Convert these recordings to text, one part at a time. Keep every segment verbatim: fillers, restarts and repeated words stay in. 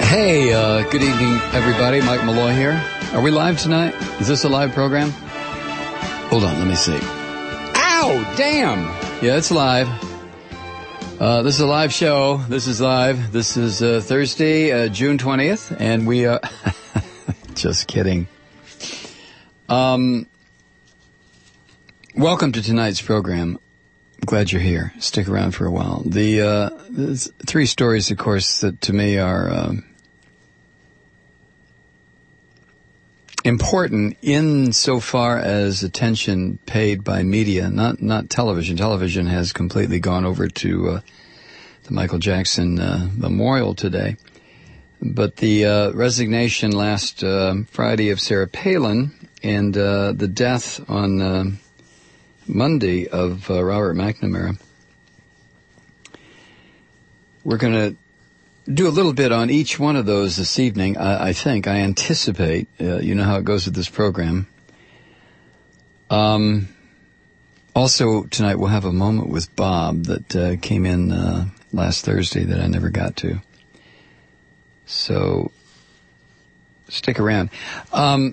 Hey, uh, good evening, everybody. Mike Malloy here. Are we live tonight? Is this a live program? Hold on, let me see. Ow, damn! Yeah, it's live. Uh, this is a live show. This is live. This is uh, Thursday, uh, June twentieth, and we are... Just kidding. Um, welcome to tonight's program. I'm glad you're here. Stick around for a while. The uh, three stories, of course, that to me are... Um, important insofar as attention paid by media, not not television. Television has completely gone over to uh, the Michael Jackson uh, memorial today. But the uh, resignation last uh, Friday of Sarah Palin and uh, the death on uh, Monday of uh, Robert McNamara. We're going to do a little bit on each one of those this evening. I, I think, I anticipate, uh, you know how it goes with this program. Um, also, tonight we'll have a moment with Bob that uh, came in uh, last Thursday that I never got to. So, stick around. Um,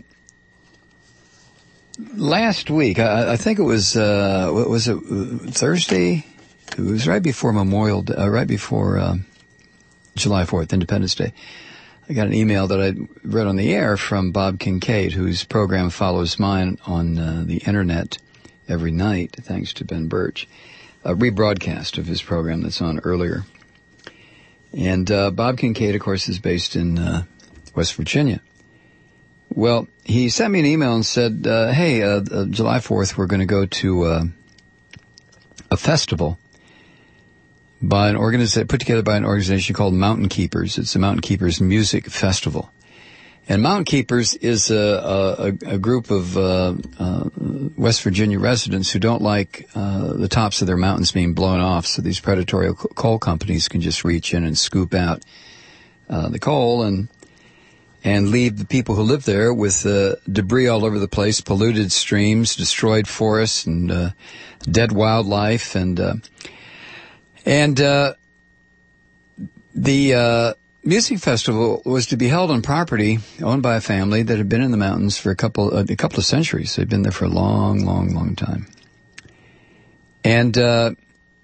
last week, I, I think it was, uh, what was it, Thursday? It was right before Memorial Day, uh, right before... Uh, July fourth, Independence Day. I got an email that I read on the air from Bob Kincaid, whose program follows mine on uh, the internet every night, thanks to Ben Birch. A rebroadcast of his program that's on earlier. And uh, Bob Kincaid, of course, is based in uh, West Virginia. Well, he sent me an email and said, uh, hey, uh, uh, July fourth, we're going to go to uh, a festival by an organization, put together by an organization called Mountain Keepers. It's the Mountain Keepers Music Festival. And Mountain Keepers is a, a, a group of uh, uh, West Virginia residents who don't like uh, the tops of their mountains being blown off, so these predatory coal companies can just reach in and scoop out uh, the coal and and leave the people who live there with uh, debris all over the place, polluted streams, destroyed forests, and uh, dead wildlife, and... Uh, And uh the uh music festival was to be held on property owned by a family that had been in the mountains for a couple uh, a couple of centuries. They'd been there for a long, long, long time. And uh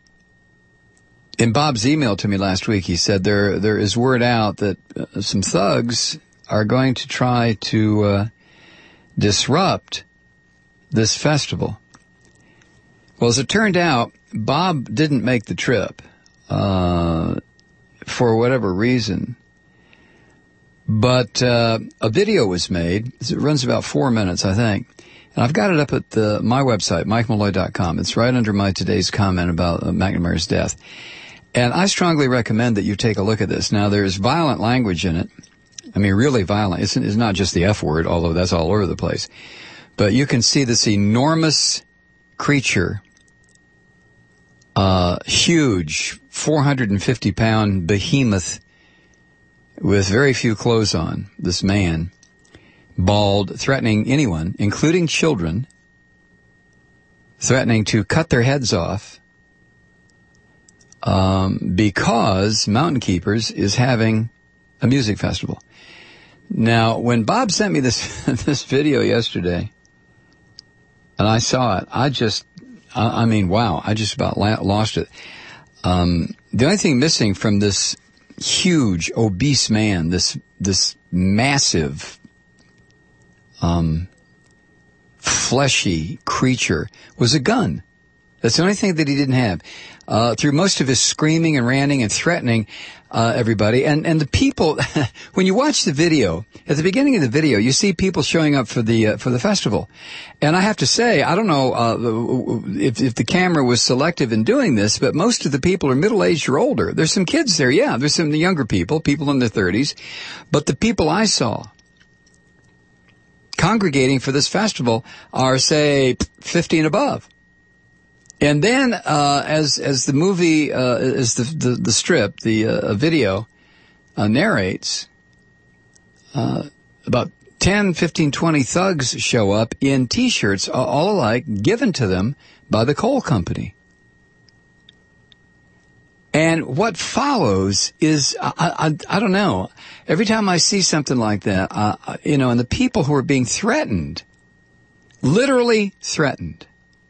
in Bob's email to me last week, he said there there is word out that uh, some thugs are going to try to uh disrupt this festival. Well, as it turned out, Bob didn't make the trip, uh, for whatever reason. But, uh, a video was made. It runs about four minutes, I think. And I've got it up at the, my website, mike malloy dot com. It's right under my today's comment about uh, McNamara's death. And I strongly recommend that you take a look at this. Now, there's violent language in it. I mean, really violent. It's, it's not just the F word, although that's all over the place. But you can see this enormous creature, Uh, huge, four hundred fifty pound behemoth with very few clothes on, this man, bald, threatening anyone, including children, threatening to cut their heads off, um, because Mountain Keepers is having a music festival. Now, when Bob sent me this, this video yesterday, and I saw it, I just, I mean, wow, I just about lost it. Um, the only thing missing from this huge, obese man, this this massive, um, fleshy creature, was a gun. That's the only thing that he didn't have. Uh, through most of his screaming and ranting and threatening uh, everybody, and and the people, when you watch the video, at the beginning of the video, you see people showing up for the uh, for the festival, and I have to say, I don't know uh, if if the camera was selective in doing this, but most of the people are middle aged or older. There's some kids there, yeah. There's some younger people, people in their thirties, but the people I saw congregating for this festival are, say, fifty and above. And then, uh, as, as the movie, uh, as the, the, the strip, the, uh, video, uh, narrates, uh, about ten, fifteen, twenty thugs show up in t-shirts, all alike, given to them by the coal company. And what follows is, I, I, I don't know, every time I see something like that, uh, you know, and the people who are being threatened, literally threatened,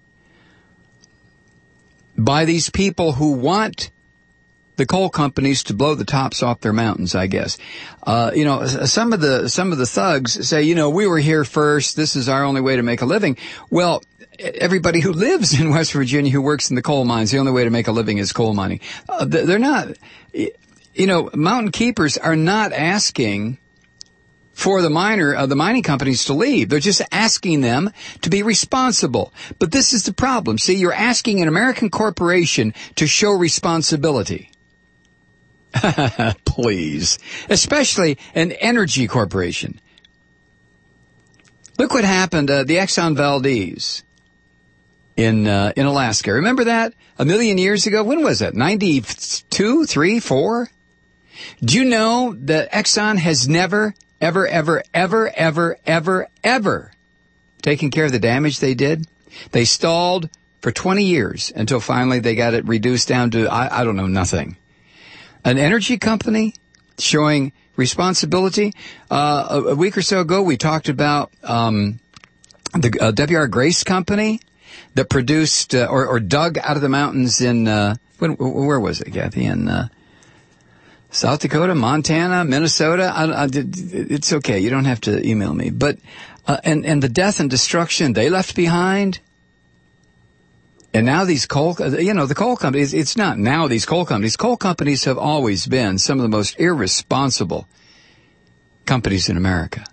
by these people who want the coal companies to blow the tops off their mountains, I guess. Uh, you know, some of the, some of the thugs say, you know, we were here first. This is our only way to make a living. Well, everybody who lives in West Virginia who works in the coal mines, the only way to make a living is coal mining. Uh, they're not, you know, mountain keepers are not asking for the miner, uh, the mining companies to leave. They're just asking them to be responsible. But this is the problem. See, you're asking an American corporation to show responsibility. Please. Especially an energy corporation. Look what happened, uh, the Exxon Valdez in, uh, in Alaska. Remember that? A million years ago? When was that? ninety-two, three, four? Do you know that Exxon has never ever, ever, ever, ever, ever, ever taking care of the damage they did? They stalled for twenty years until finally they got it reduced down to, I, I don't know, nothing. An energy company showing responsibility. Uh, a, a week or so ago, we talked about um, the uh, W R Grace company that produced uh, or, or dug out of the mountains in, uh, when, where was it, Kathy? In uh, South Dakota, Montana, Minnesota. I, I, it's okay. You don't have to email me. But uh, and and the death and destruction they left behind. And now these coal, you know, the coal companies. It's not now these coal companies. Coal companies have always been some of the most irresponsible companies in America.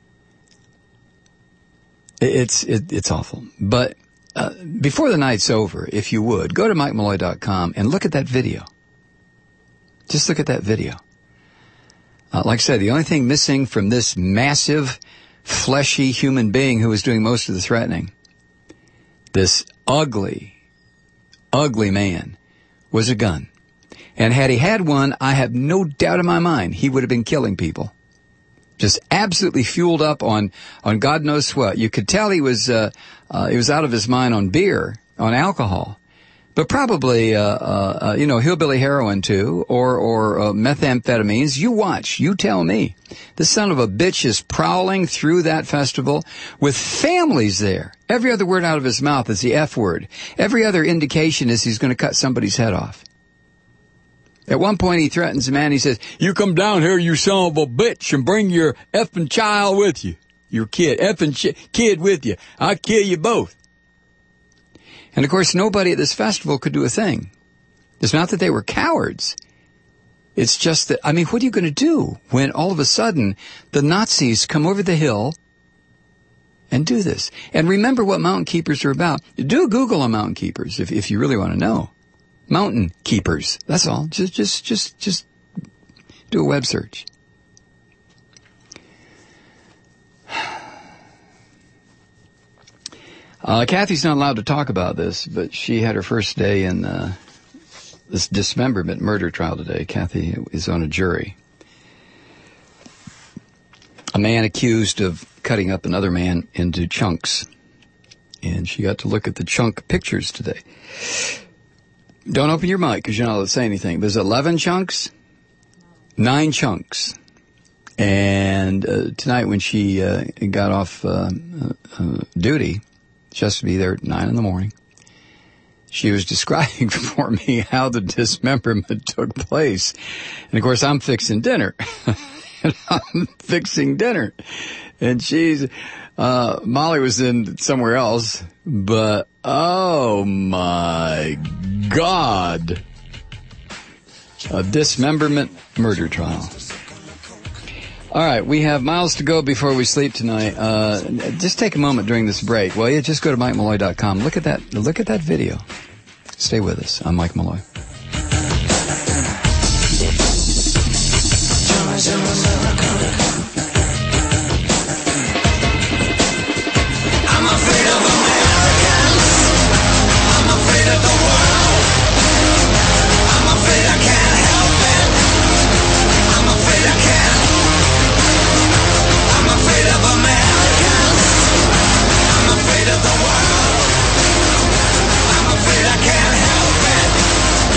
It's it, it's awful. But uh, before the night's over, if you would go to Mike Malloy dot com and look at that video. Just look at that video. Uh, like I said, the only thing missing from this massive, fleshy human being who was doing most of the threatening, this ugly, ugly man, was a gun. And had he had one, I have no doubt in my mind he would have been killing people. Just absolutely fueled up on, on God knows what. You could tell he was, uh, uh, he was out of his mind on beer, on alcohol. But probably, uh, uh, uh, you know, hillbilly heroin too, or, or, uh, methamphetamines. You watch. You tell me. This son of a bitch is prowling through that festival with families there. Every other word out of his mouth is the F word. Every other indication is he's going to cut somebody's head off. At one point he threatens a man. He says, you come down here, you son of a bitch, and bring your effing child with you. Your kid, effing ch- kid with you. I'll kill you both. And, of course, nobody at this festival could do a thing. It's not that they were cowards. It's just that, I mean, what are you going to do when all of a sudden the Nazis come over the hill and do this? And remember what mountain keepers are about. Do Google on mountain keepers if, if you really want to know. Mountain keepers. That's all. Just, just, just, just do a web search. Uh, Kathy's not allowed to talk about this, but she had her first day in uh, this dismemberment murder trial today. Kathy is on a jury. A man accused of cutting up another man into chunks. And she got to look at the chunk pictures today. Don't open your mic because you're not allowed to say anything. There's eleven chunks, nine chunks. And uh, tonight when she uh, got off uh, uh, duty, she has to be there at nine in the morning. She was describing for me how the dismemberment took place. And, of course, I'm fixing dinner. I'm fixing dinner. And she's, uh, Molly was in somewhere else. But, oh, my God. A dismemberment murder trial. All right, we have miles to go before we sleep tonight. Uh, just take a moment during this break. Well, yeah, just go to Mike Malloy dot com. Look at that. Look at that video. Stay with us. I'm Mike Malloy. I'm afraid of Americans. I'm afraid of the world. I'm afraid I can't help it. I'm afraid I can't. I'm afraid of Americans. I'm afraid of the world. I'm afraid I can't help it.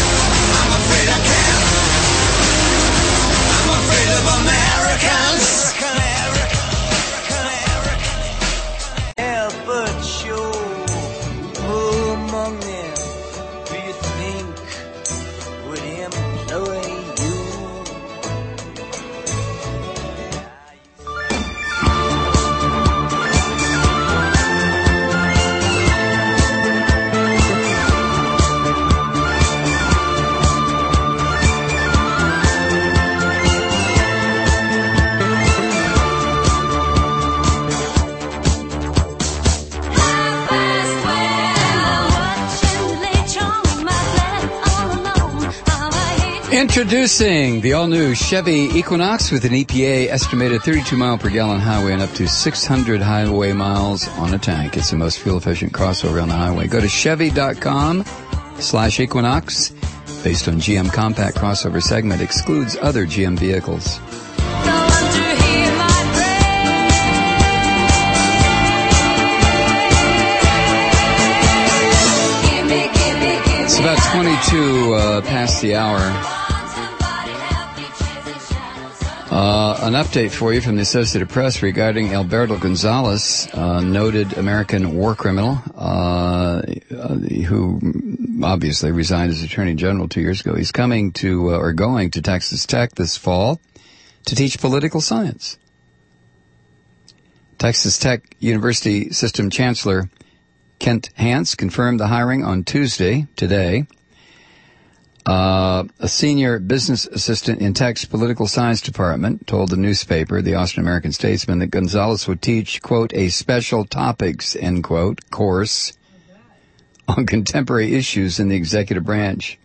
Introducing the all-new Chevy Equinox with an E P A estimated thirty-two mile per gallon highway and up to six hundred highway miles on a tank. It's the most fuel-efficient crossover on the highway. Go to Chevy.com slash Equinox. Based on G M compact crossover segment, excludes other G M vehicles. It's about twenty-two uh, past the hour. Uh, an update for you from the Associated Press regarding Alberto Gonzales, uh, noted American war criminal, uh, who obviously resigned as Attorney General two years ago. He's coming to, uh, or going to Texas Tech this fall to teach political science. Texas Tech University System Chancellor Kent Hance confirmed the hiring on Tuesday, today. Uh, a senior business assistant in Tech's political science department told the newspaper, the Austin American Statesman, that Gonzales would teach, quote, a special topics, end quote, course on contemporary issues in the executive branch.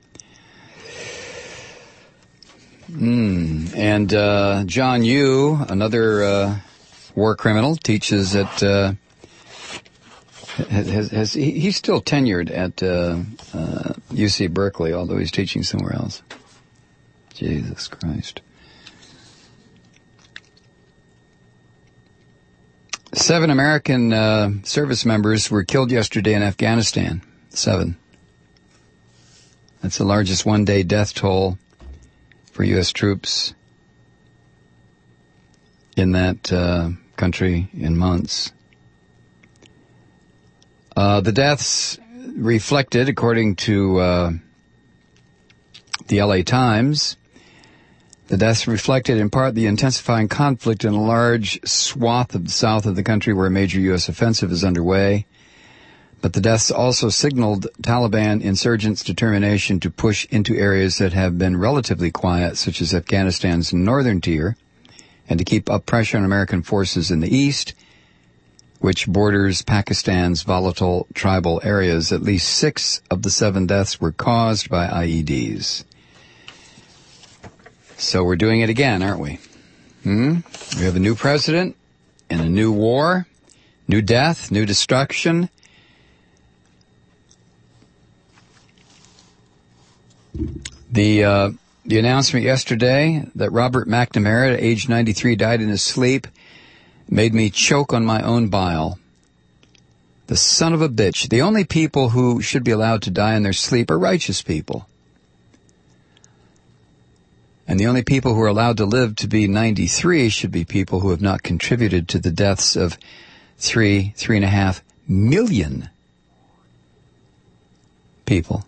Mm. And uh, John Yoo, another uh, war criminal, teaches at... Uh, Has, has, has he, he's still tenured at uh, uh, U C Berkeley, although he's teaching somewhere else. Jesus Christ. Seven American uh, service members were killed yesterday in Afghanistan. Seven. That's the largest one-day death toll for U S troops in that uh, country in months. Uh, the deaths reflected, according to uh, the L A Times, the deaths reflected in part the intensifying conflict in a large swath of the south of the country where a major U S offensive is underway. But the deaths also signaled Taliban insurgents' determination to push into areas that have been relatively quiet, such as Afghanistan's northern tier, and to keep up pressure on American forces in the east, which borders Pakistan's volatile tribal areas. At least six of the seven deaths were caused by I E Ds. So we're doing it again, aren't we? Hmm? We have a new president and a new war, new death, new destruction. The uh, the announcement yesterday that Robert McNamara, at age ninety-three, died in his sleep made me choke on my own bile. The son of a bitch. The only people who should be allowed to die in their sleep are righteous people. And the only people who are allowed to live to be ninety-three should be people who have not contributed to the deaths of three, three and a half million people.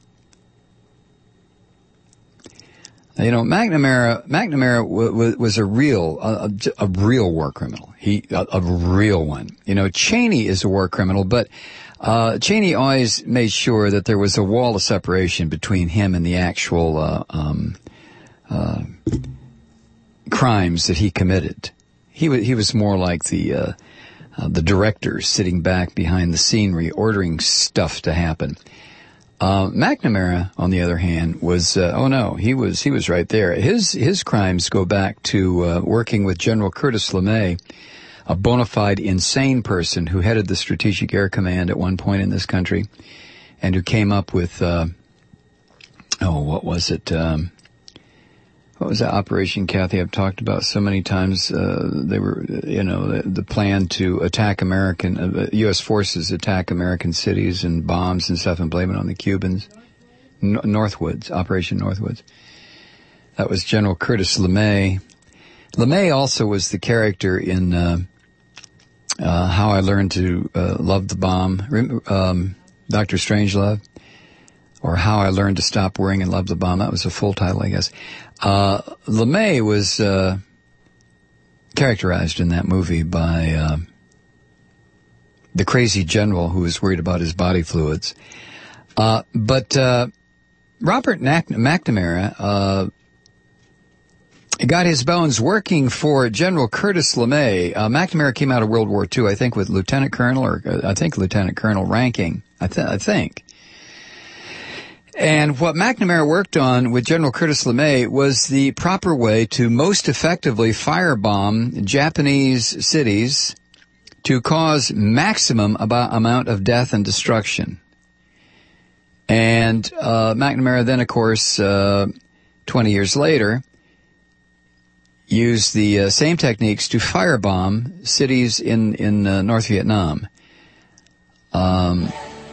Now, you know, McNamara, McNamara w- w- was a real, a, a real war criminal. He, a, a real one. You know, Cheney is a war criminal, but, uh, Cheney always made sure that there was a wall of separation between him and the actual, uh, um, uh, crimes that he committed. He was, he was more like the, uh, uh, the director sitting back behind the scenery ordering stuff to happen. Uh, McNamara, on the other hand, was, uh, oh no, he was, he was right there. His, his crimes go back to, uh, working with General Curtis LeMay, a bona fide insane person who headed the Strategic Air Command at one point in this country, and who came up with, uh, oh, what was it, um, what was that operation, Kathy, I've talked about so many times? Uh, they were, you know, the, the plan to attack American, uh, U S forces attack American cities and bombs and stuff and blame it on the Cubans. N- Northwoods, Operation Northwoods. That was General Curtis LeMay. LeMay also was the character in uh, uh, How I Learned to uh, Love the Bomb, um, Doctor Strangelove, or How I Learned to Stop Worrying and Love the Bomb. That was a full title, I guess. Uh, LeMay was, uh, characterized in that movie by, uh, the crazy general who was worried about his body fluids. Uh, but, uh, Robert Mac- McNamara, uh, got his bones working for General Curtis LeMay. Uh, McNamara came out of World War Two, I think, with Lieutenant Colonel, or uh, I think Lieutenant Colonel ranking. I, th- I think. And what McNamara worked on with General Curtis LeMay was the proper way to most effectively firebomb Japanese cities to cause maximum about amount of death and destruction. And uh, McNamara then, of course, uh, twenty years later, used the uh, same techniques to firebomb cities in, in uh, North Vietnam. Um,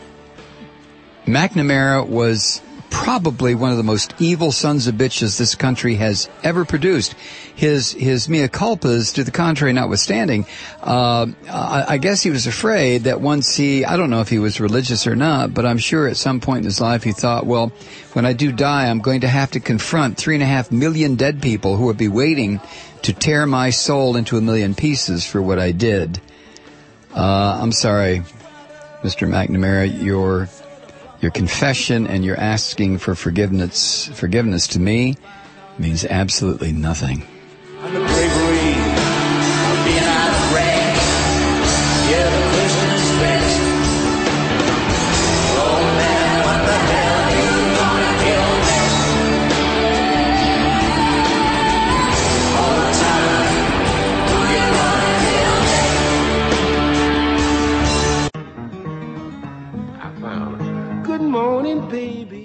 McNamara was probably one of the most evil sons of bitches this country has ever produced. His his mea culpas, to the contrary notwithstanding, uh, I, I guess he was afraid that once he, I don't know if he was religious or not, but I'm sure at some point in his life he thought, well, when I do die, I'm going to have to confront three and a half million dead people who will be waiting to tear my soul into a million pieces for what I did. Uh, I'm sorry, Mister McNamara, your your confession and your asking for forgiveness forgiveness to me means absolutely nothing. And the bravery of being out of range. Yeah, the question is fixed. Oh man, what the hell you gonna kill me? All the time, who you gonna kill me? I found it. Good morning, baby.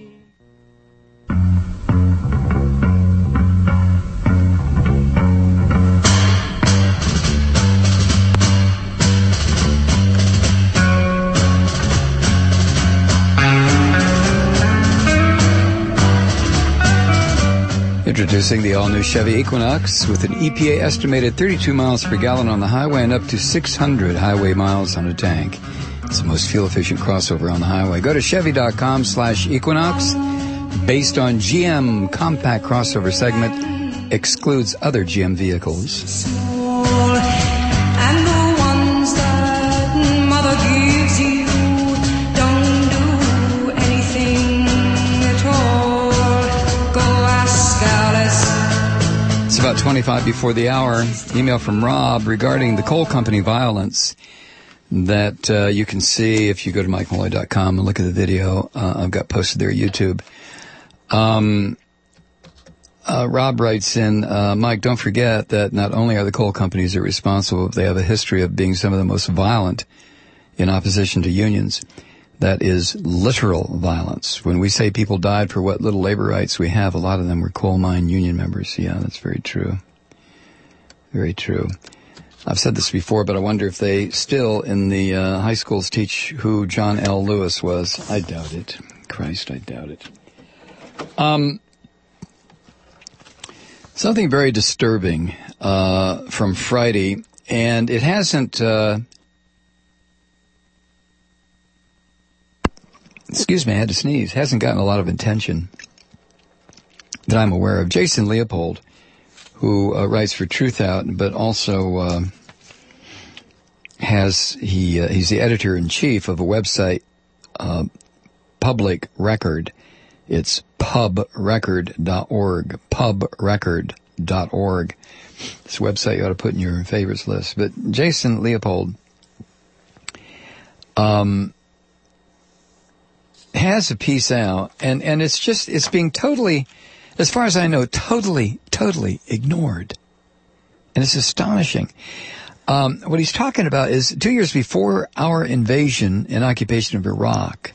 Introducing the all-new Chevy Equinox with an E P A estimated thirty-two miles per gallon on the highway and up to six hundred highway miles on a tank. It's the most fuel-efficient crossover on the highway. Go to Chevy.com slash Equinox. Based on G M compact crossover segment, excludes other G M vehicles. And the ones that mother gives you don't do anything at all. Go ask Alice. It's about twenty-five before the hour. Email from Rob regarding the coal company violence that uh, you can see if you go to Mike Malloy dot com and look at the video. Uh, I've got posted there on YouTube. Um, uh, Rob writes in, uh, Mike, don't forget that not only are the coal companies responsible, but they have a history of being some of the most violent in opposition to unions. That is literal violence. When we say people died for what little labor rights we have, a lot of them were coal mine union members. Yeah, that's very true. Very true. I've said this before, but I wonder if they still in the uh, high schools teach who John L. Lewis was. I doubt it. Christ, I doubt it. Um, something very disturbing uh, from Friday, and it hasn't... Uh, excuse me, I had to sneeze. Hasn't gotten a lot of attention that I'm aware of. Jason Leopold, who uh, writes for Truth Out, but also uh, has he uh, he's the editor-in-chief of a website, uh, Public Record. It's pub record dot org, pub record dot org. This website you ought to put in your favorites list. But Jason Leopold um, has a piece out, and, and it's just, it's being totally, as far as I know, totally, totally ignored. And it's astonishing. Um, what he's talking about is two years before our invasion and occupation of Iraq,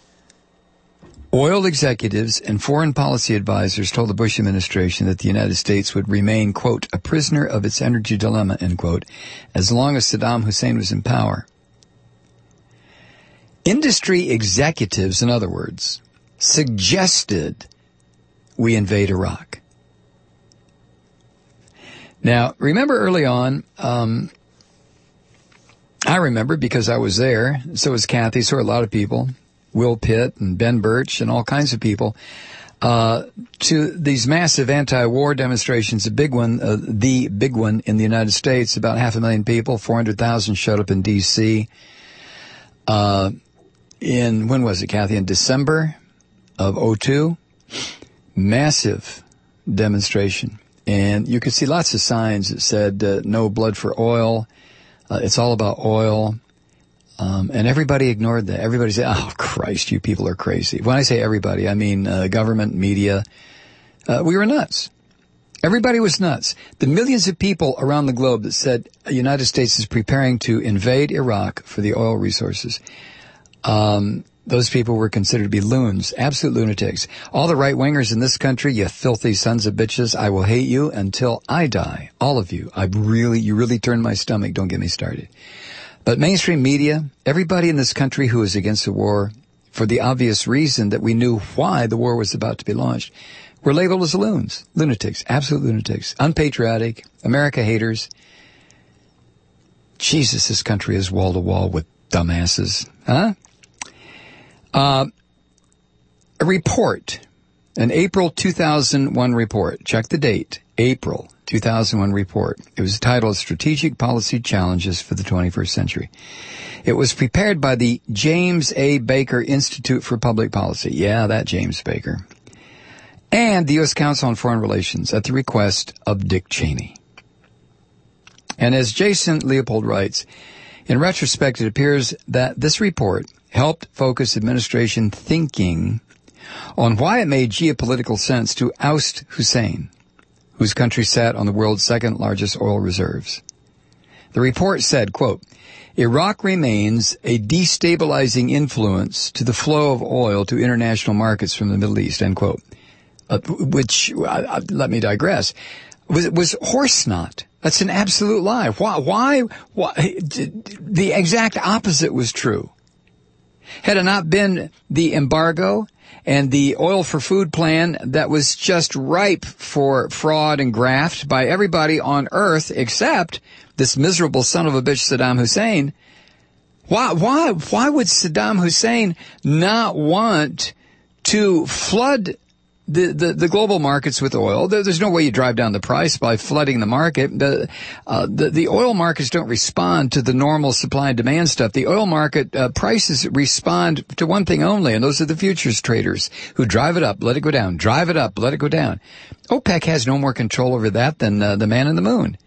oil executives and foreign policy advisors told the Bush administration that the United States would remain, quote, a prisoner of its energy dilemma, end quote, as long as Saddam Hussein was in power. Industry executives, in other words, suggested we invade Iraq. Now, remember early on, um, I remember because I was there, so was Kathy, so were a lot of people, Will Pitt and Ben Birch and all kinds of people, uh, to these massive anti-war demonstrations, a big one, uh, the big one in the United States, about half a million people, four hundred thousand showed up in D C Uh, in, when was it, Kathy? In December of oh two, massive demonstration. And you could see lots of signs that said, uh, no blood for oil. Uh, it's all about oil. Um, and everybody ignored that. Everybody said, oh, Christ, you people are crazy. When I say everybody, I mean uh, government, media. Uh, we were nuts. Everybody was nuts. The millions of people around the globe that said the United States is preparing to invade Iraq for the oil resources, um, those people were considered to be loons, absolute lunatics. All the right-wingers in this country, you filthy sons of bitches, I will hate you until I die. All of you. I really, you really turned my stomach. Don't get me started. But mainstream media, everybody in this country who is against the war, for the obvious reason that we knew why the war was about to be launched, were labeled as loons, lunatics, absolute lunatics, unpatriotic, America haters. Jesus, this country is wall-to-wall with dumbasses. Huh? Uh, a report, an April two thousand one report, check the date, April two thousand one report. It was titled Strategic Policy Challenges for the twenty-first Century. It was prepared by the James A. Baker Institute for Public Policy. Yeah, that James Baker. And the U S Council on Foreign Relations at the request of Dick Cheney. And as Jason Leopold writes, in retrospect, it appears that this report helped focus administration thinking on why it made geopolitical sense to oust Hussein, whose country sat on the world's second largest oil reserves. The report said, quote, Iraq remains a destabilizing influence to the flow of oil to international markets from the Middle East, end quote. Uh, which, uh, uh, let me digress, was, was horse snot. That's an absolute lie. Why, why, why, the exact opposite was true. Had it not been the embargo and the oil for food plan that was just ripe for fraud and graft by everybody on earth except this miserable son of a bitch Saddam Hussein, why, why, why would Saddam Hussein not want to flood The, the, the global markets with oil? There's no way you drive down the price by flooding the market. The, uh, the, the oil markets don't respond to the normal supply and demand stuff. The oil market uh, prices respond to one thing only, and those are the futures traders who drive it up, let it go down, drive it up, let it go down. OPEC has no more control over that than uh, the man in the moon.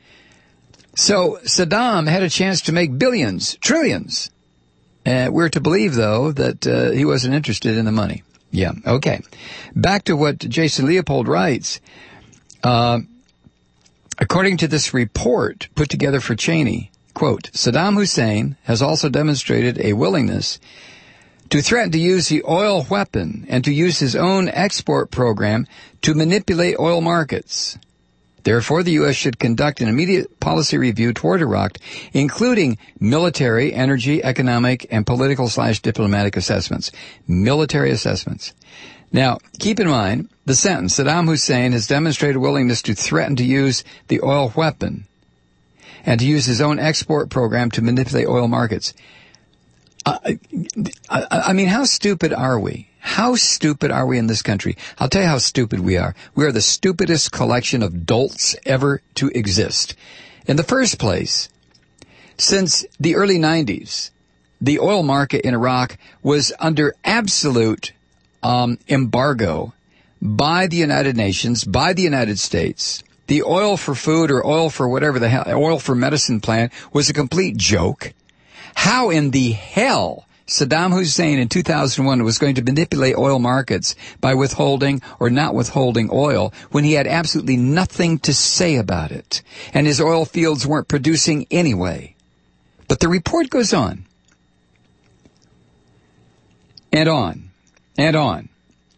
So Saddam had a chance to make billions, trillions. Uh, we're to believe, though, that uh, he wasn't interested in the money. Yeah, okay. Back to what Jason Leopold writes. Uh, according to this report put together for Cheney, quote, Saddam Hussein has also demonstrated a willingness to threaten to use the oil weapon and to use his own export program to manipulate oil markets. Therefore, the U S should conduct an immediate policy review toward Iraq, including military, energy, economic, and political slash diplomatic assessments. Military assessments. Now, keep in mind the sentence, Saddam Hussein has demonstrated a willingness to threaten to use the oil weapon and to use his own export program to manipulate oil markets. I, I, I mean, how stupid are we? How stupid are we in this country? I'll tell you how stupid we are. We are the stupidest collection of dolts ever to exist. In the first place, since the early nineties, the oil market in Iraq was under absolute um, embargo by the United Nations, by the United States. The oil for food or oil for whatever the hell, oil for medicine plan was a complete joke. How in the hell Saddam Hussein in two thousand one was going to manipulate oil markets by withholding or not withholding oil when he had absolutely nothing to say about it, and his oil fields weren't producing anyway. But the report goes on, and on, and on.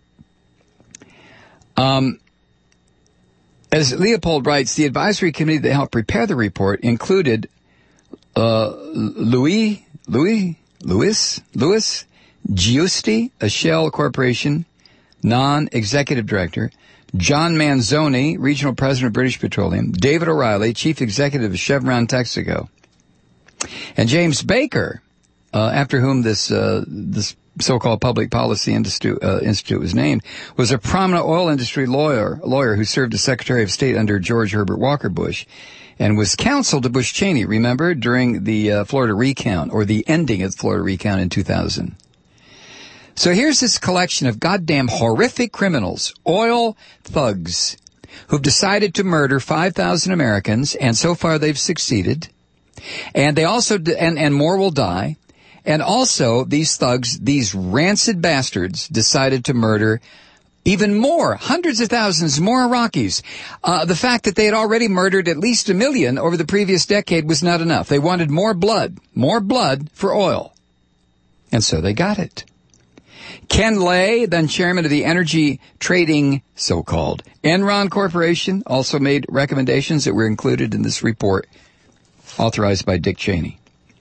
Um, as Leopold writes, the advisory committee that helped prepare the report included uh, Louis, Louis, Louis, Louis Giusti, a Shell Corporation non-executive director, John Manzoni, regional president of British Petroleum, David O'Reilly, chief executive of Chevron Texaco, and James Baker, uh, after whom this uh, this so-called Public Policy Institute, uh, Institute was named, was a prominent oil industry lawyer, lawyer who served as Secretary of State under George Herbert Walker Bush and was counsel to Bush Cheney, remember, during the uh, Florida recount, or the ending of the Florida recount in two thousand. So here's this collection of goddamn horrific criminals, oil thugs, who've decided to murder five thousand Americans, and so far they've succeeded. And they also, and, and more will die. And also, these thugs, these rancid bastards, decided to murder even more, hundreds of thousands more Iraqis. Uh, the fact that they had already murdered at least a million over the previous decade was not enough. They wanted more blood, more blood for oil. And so they got it. Ken Lay, then chairman of the energy trading, so-called Enron Corporation, also made recommendations that were included in this report authorized by Dick Cheney.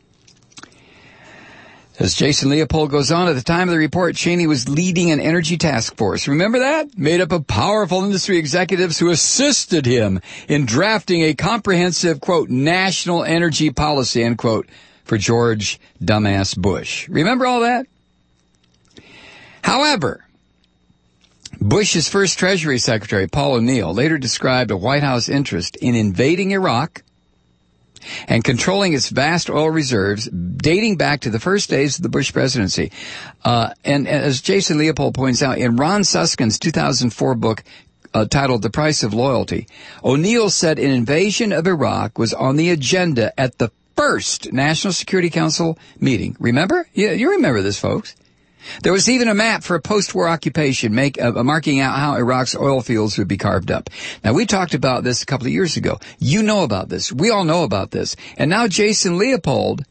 As Jason Leopold goes on, at the time of the report, Cheney was leading an energy task force. Remember that? Made up of powerful industry executives who assisted him in drafting a comprehensive, quote, national energy policy, end quote, for George Dumbass Bush. Remember all that? However, Bush's first Treasury Secretary, Paul O'Neill, later described a White House interest in invading Iraq and controlling its vast oil reserves dating back to the first days of the Bush presidency. Uh, and as Jason Leopold points out, in Ron Susskind's two thousand four book uh, titled The Price of Loyalty, O'Neill said an invasion of Iraq was on the agenda at the first National Security Council meeting. Remember? Yeah, you remember this, folks. There was even a map for a post-war occupation, make, uh, marking out how Iraq's oil fields would be carved up. Now, we talked about this a couple of years ago. You know about this. We all know about this. And now Jason Leopold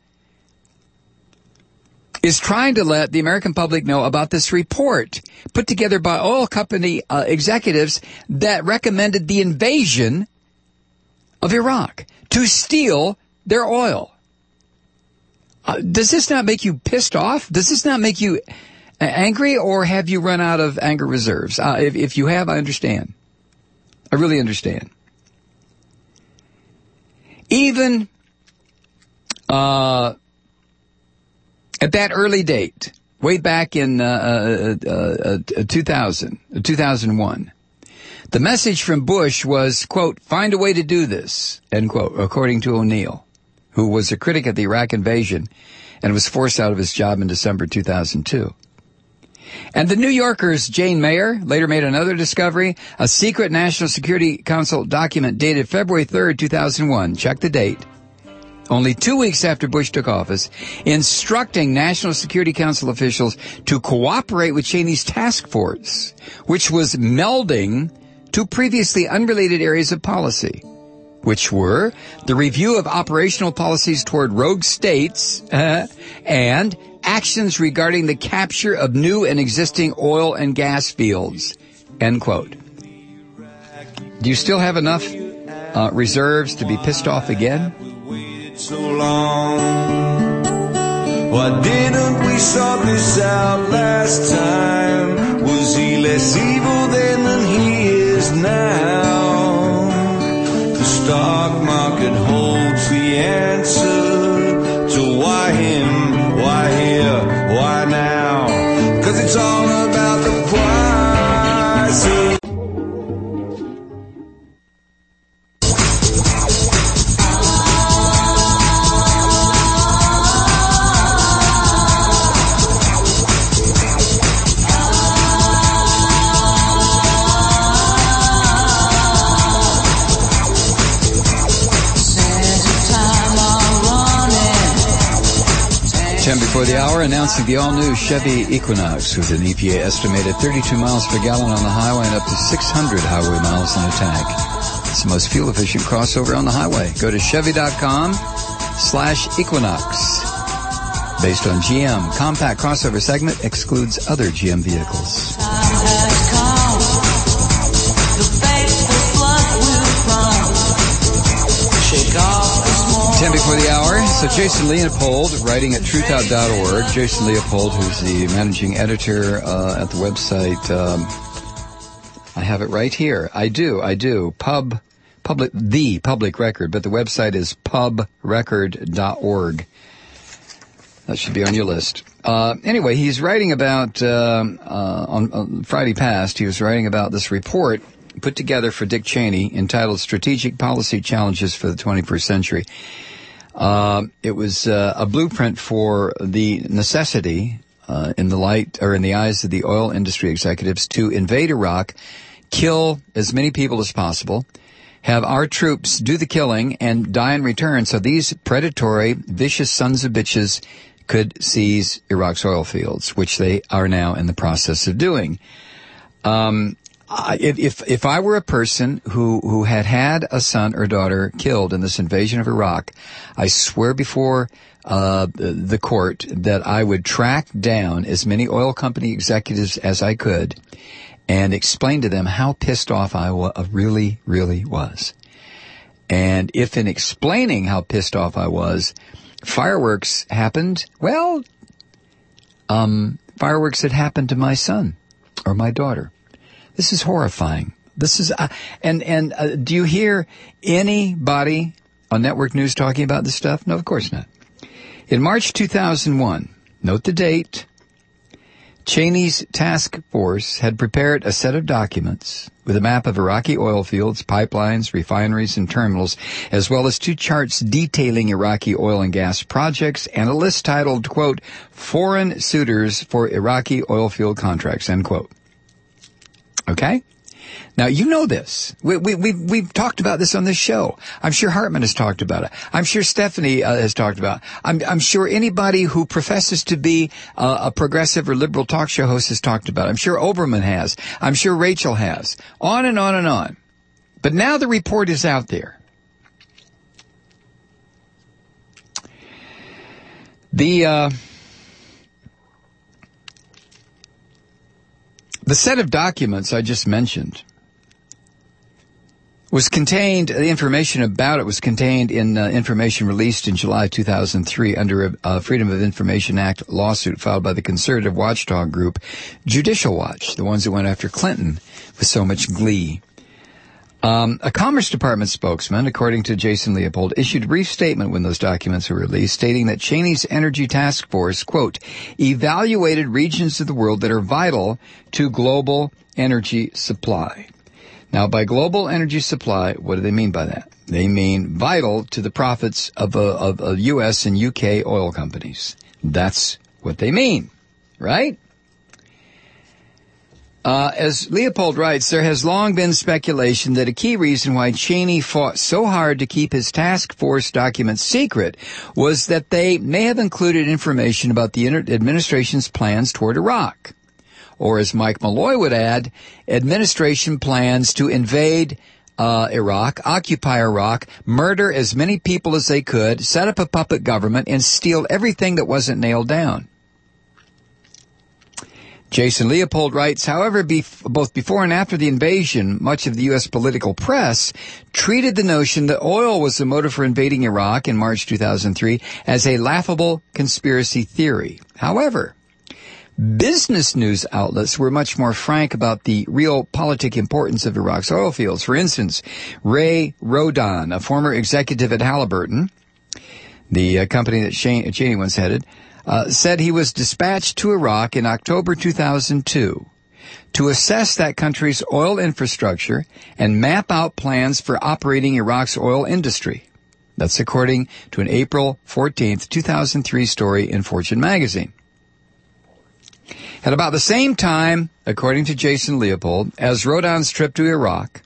is trying to let the American public know about this report put together by oil company uh, executives that recommended the invasion of Iraq to steal their oil. Uh, does this not make you pissed off? Does this not make you angry, or have you run out of anger reserves? Uh, if, if you have, I understand. I really understand. Even uh, at that early date, way back in uh, uh, uh, uh, two thousand, two thousand one, the message from Bush was, quote, find a way to do this, end quote, according to O'Neill, who was a critic of the Iraq invasion and was forced out of his job in December two thousand two. And the New Yorker's Jane Mayer later made another discovery, a secret National Security Council document dated February third, two thousand one. Check the date. Only two weeks after Bush took office, instructing National Security Council officials to cooperate with Cheney's task force, which was melding two previously unrelated areas of policy, which were the review of operational policies toward rogue states uh, and actions regarding the capture of new and existing oil and gas fields, end quote. Do you still have enough uh, reserves to be pissed off again? So long. Why didn't we sort this out last time? Was he less evil then than he is now? The stock market holds the answer to why him, why here, why now? 'Cause it's all about the price of ten before the hour, announcing the all-new Chevy Equinox with an E P A estimated thirty-two miles per gallon on the highway and up to six hundred highway miles in a tank. It's the most fuel-efficient crossover on the highway. Go to Chevy.com slash Equinox. Based on G M, compact crossover segment excludes other G M vehicles. ten before the hour. So Jason Leopold, writing at truth out dot org. Jason Leopold, who's the managing editor uh, at the website. Um, I have it right here. I do, I do. Pub, public, the public record, but the website is pub record dot org. That should be on your list. Uh, anyway, he's writing about, uh, uh, on, on Friday past, he was writing about this report put together for Dick Cheney entitled Strategic Policy Challenges for the twenty-first Century. Uh, it was uh, a blueprint for the necessity, uh, in the light, or in the eyes of the oil industry executives, to invade Iraq, kill as many people as possible, have our troops do the killing and die in return, so these predatory, vicious sons of bitches could seize Iraq's oil fields, which they are now in the process of doing. Um, if, if, if I were a person who, who had had a son or daughter killed in this invasion of Iraq, I swear before uh, the, the court that I would track down as many oil company executives as I could and explain to them how pissed off I wa- really, really was. And if in explaining how pissed off I was, fireworks happened, well, um, fireworks had happened to my son or my daughter. This is horrifying. This is, uh, and, and, uh, do you hear anybody on network news talking about this stuff? No, of course not. In March two thousand one, note the date, Cheney's task force had prepared a set of documents with a map of Iraqi oil fields, pipelines, refineries, and terminals, as well as two charts detailing Iraqi oil and gas projects and a list titled, quote, foreign suitors for Iraqi oil field contracts, end quote. Okay? Now, you know this. We, we, we've, we've talked about this on this show. I'm sure Hartman has talked about it. I'm sure Stephanie uh, has talked about it. I'm, I'm sure anybody who professes to be uh, a progressive or liberal talk show host has talked about it. I'm sure Oberman has. I'm sure Rachel has. On and on and on. But now the report is out there. The, uh, the set of documents I just mentioned was contained, the information about it was contained in uh, information released in July two thousand three under a, a Freedom of Information Act lawsuit filed by the conservative watchdog group Judicial Watch, the ones that went after Clinton with so much glee. Um, a Commerce Department spokesman, according to Jason Leopold, issued a brief statement when those documents were released, stating that Cheney's Energy Task Force, quote, evaluated regions of the world that are vital to global energy supply. Now, by global energy supply, what do they mean by that? They mean vital to the profits of, uh, of, of U S and U K oil companies. That's what they mean, right? Uh, as Leopold writes, there has long been speculation that a key reason why Cheney fought so hard to keep his task force documents secret was that they may have included information about the administration's plans toward Iraq. Or as Mike Malloy would add, administration plans to invade uh, Iraq, occupy Iraq, murder as many people as they could, set up a puppet government, and steal everything that wasn't nailed down. Jason Leopold writes, however, bef- both before and after the invasion, much of the U S political press treated the notion that oil was the motive for invading Iraq in March two thousand three as a laughable conspiracy theory. However, business news outlets were much more frank about the real politic importance of Iraq's oil fields. For instance, Ray Rodon, a former executive at Halliburton, the uh, company that Shane, Cheney once headed, uh, said he was dispatched to Iraq in October two thousand two to assess that country's oil infrastructure and map out plans for operating Iraq's oil industry. That's according to an April fourteenth, two thousand three story in Fortune magazine. At about the same time, according to Jason Leopold, as Rodon's trip to Iraq,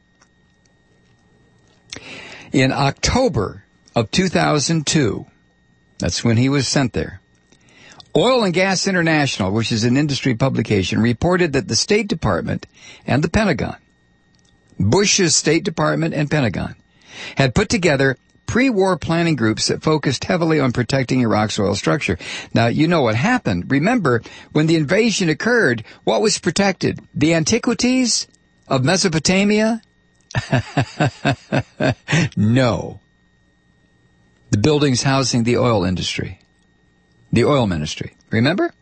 in October of two thousand two, that's when he was sent there, Oil and Gas International, which is an industry publication, reported that the State Department and the Pentagon, Bush's State Department and Pentagon, had put together pre-war planning groups that focused heavily on protecting Iraq's oil structure. Now, you know what happened. Remember, when the invasion occurred, what was protected? The antiquities of Mesopotamia? No. The buildings housing the oil industry. The oil ministry. Remember?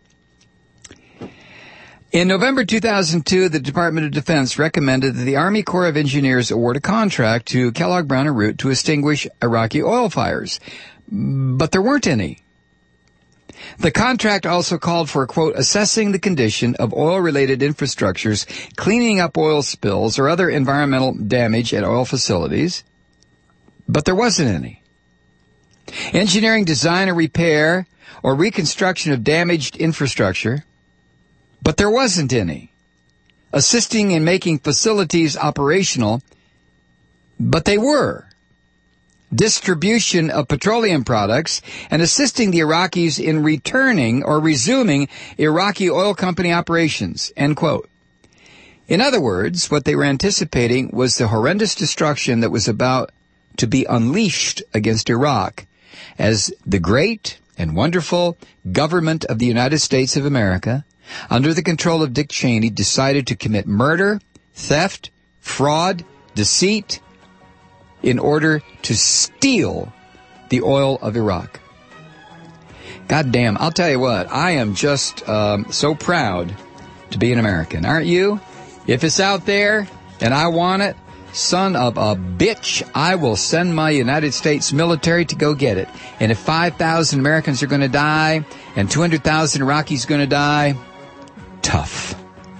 In November two thousand two, the Department of Defense recommended that the Army Corps of Engineers award a contract to Kellogg Brown and Root to extinguish Iraqi oil fires. But there weren't any. The contract also called for, quote, assessing the condition of oil-related infrastructures, cleaning up oil spills or other environmental damage at oil facilities. But there wasn't any. Engineering, design, or repair or reconstruction of damaged infrastructure. But there wasn't any. Assisting in making facilities operational, but they were. distribution of petroleum products, and assisting the Iraqis in returning or resuming Iraqi oil company operations, end quote. In other words, what they were anticipating was the horrendous destruction that was about to be unleashed against Iraq as the great and wonderful government of the United States of America, under the control of Dick Cheney, decided to commit murder, theft, fraud, deceit, in order to steal the oil of Iraq. God damn, I'll tell you what, I am just um, so proud to be an American. Aren't you? If it's out there and I want it, son of a bitch, I will send my United States military to go get it. And if five thousand Americans are going to die and two hundred thousand Iraqis are going to die, tough.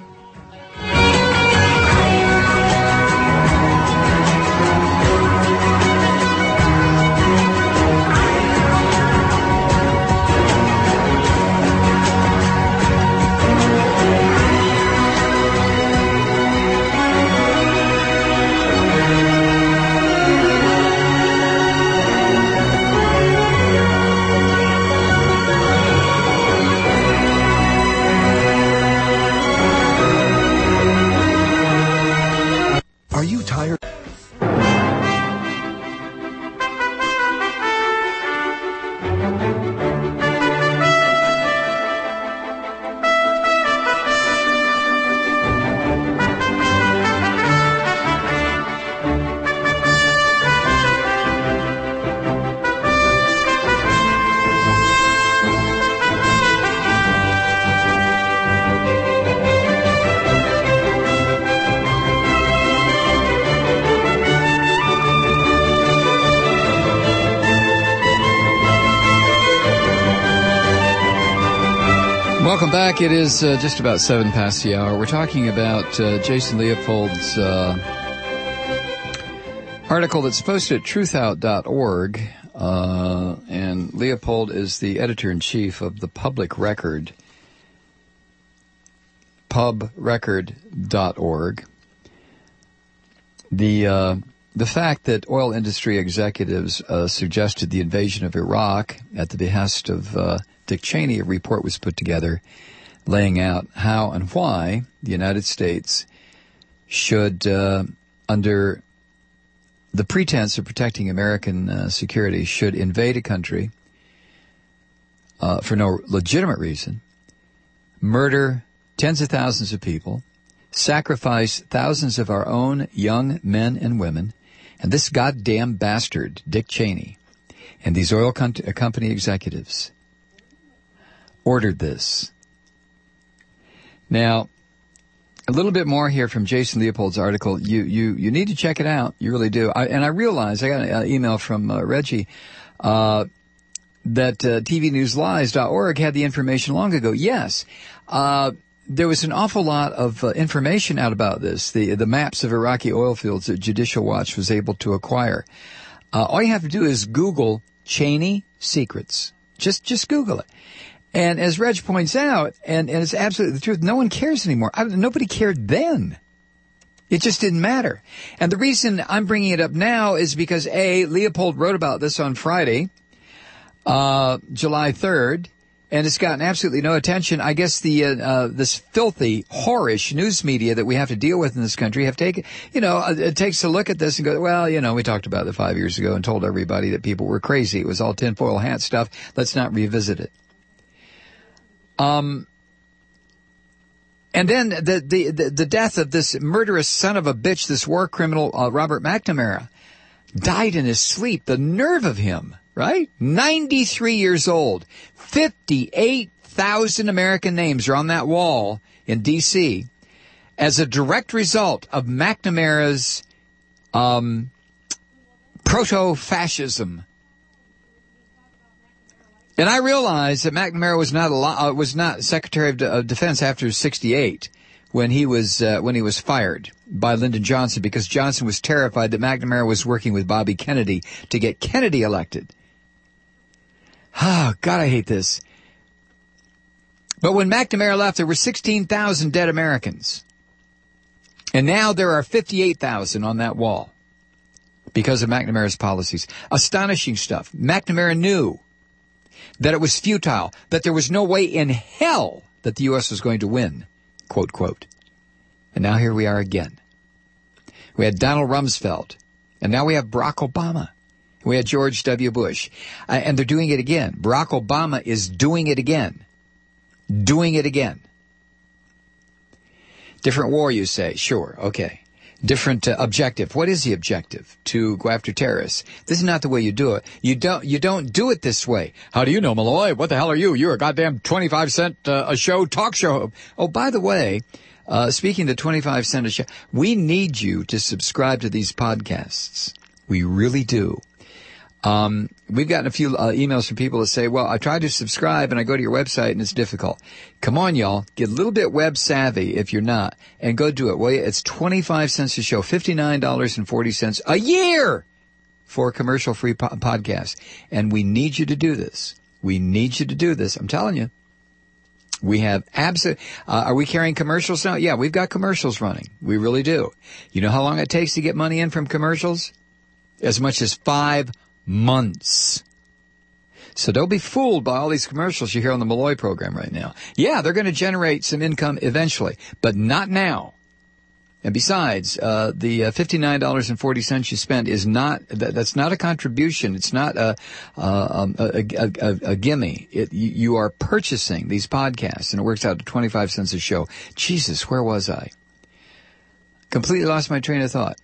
Welcome back. It is uh, just about seven past the hour. We're talking about uh, Jason Leopold's uh, article that's posted at truth out dot org, uh, and Leopold is the editor-in-chief of the Public Record, pub record dot org. The uh, the fact that oil industry executives uh, suggested the invasion of Iraq at the behest of uh, Dick Cheney, a report was put together laying out how and why the United States should, uh, under the pretense of protecting American uh, security, should invade a country uh, for no legitimate reason, murder tens of thousands of people, sacrifice thousands of our own young men and women, and this goddamn bastard, Dick Cheney, and these oil com- company executives ordered this. Now, a little bit more here from Jason Leopold's article. You you you need to check it out. You really do. I, and I realize, I got an email from uh, Reggie uh, that uh, T V news lies dot org had the information long ago. Yes, uh, there was an awful lot of uh, information out about this, the the maps of Iraqi oil fields that Judicial Watch was able to acquire. Uh, all you have to do is Google Cheney secrets. Just just Google it. And as Reg points out, and, and it's absolutely the truth, no one cares anymore. I, nobody cared then. It just didn't matter. And the reason I'm bringing it up now is because, A, Leopold wrote about this on Friday, uh, July third, and it's gotten absolutely no attention. I guess the uh, uh, this filthy, whorish news media that we have to deal with in this country have taken, you know, it takes a look at this and go, well, you know, we talked about it five years ago and told everybody that people were crazy. It was all tinfoil hat stuff. Let's not revisit it. Um, and then the, the, the, the death of this murderous son of a bitch, this war criminal, uh, Robert McNamara, died in his sleep. The nerve of him, right? ninety-three years old. fifty-eight thousand American names are on that wall in D C as a direct result of McNamara's, um, proto-fascism. And I realize that McNamara was not a uh, was not Secretary of, De- of Defense after sixty-eight when he was uh, when he was fired by Lyndon Johnson, because Johnson was terrified that McNamara was working with Bobby Kennedy to get Kennedy elected. Ah, God, I hate this. But when McNamara left, there were sixteen thousand dead Americans. And now there are fifty-eight thousand on that wall. because of McNamara's policies. Astonishing stuff. McNamara knew that it was futile, that there was no way in hell that the U S was going to win, quote, quote. And now here we are again. We had Donald Rumsfeld, and now we have Barack Obama. We had George W. Bush, uh, and they're doing it again. Barack Obama is doing it again. Doing it again. Different war, you say? Sure, okay. Different uh, objective. What is the objective? To go after terrorists. This is not the way you do it. You don't. You don't do it this way. How do you know, Malloy? What the hell are you? You're a goddamn twenty-five cent uh, a show talk show. Oh, by the way, uh, speaking to twenty-five cent a show, we need you to subscribe to these podcasts. We really do. Um, we've gotten a few uh, emails from people that say, well, I tried to subscribe and I go to your website and it's difficult. Come on, y'all. Get a little bit web savvy if you're not and go do it. Well, it's twenty-five cents a show, fifty-nine dollars and forty cents a year for a commercial free po- podcast. And we need you to do this. We need you to do this. I'm telling you. We have absolute, uh, are we carrying commercials now? Yeah, we've got commercials running. We really do. You know how long it takes to get money in from commercials? As much as five months. So don't be fooled by all these commercials you hear on the Malloy program right now. Yeah, they're going to generate some income eventually, but not now. And besides, uh, the uh, fifty-nine dollars and forty cents you spend is not, that, that's not a contribution. It's not a, uh, um, a, a, a, a gimme. It, you, you are purchasing these podcasts and it works out to twenty-five cents a show. Jesus, where was I? Completely lost my train of thought.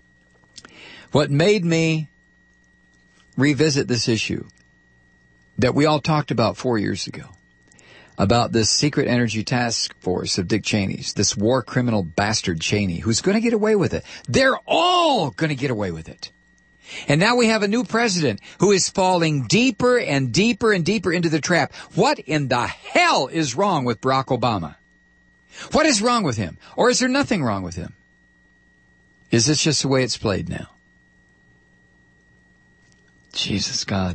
What made me revisit this issue that we all talked about four years ago, about this secret energy task force of Dick Cheney's, this war criminal bastard Cheney, who's going to get away with it. They're all going to get away with it. And now we have a new president who is falling deeper and deeper and deeper into the trap. What in the hell is wrong with Barack Obama? What is wrong with him? Or is there nothing wrong with him? Is this just the way it's played now? Jesus, God.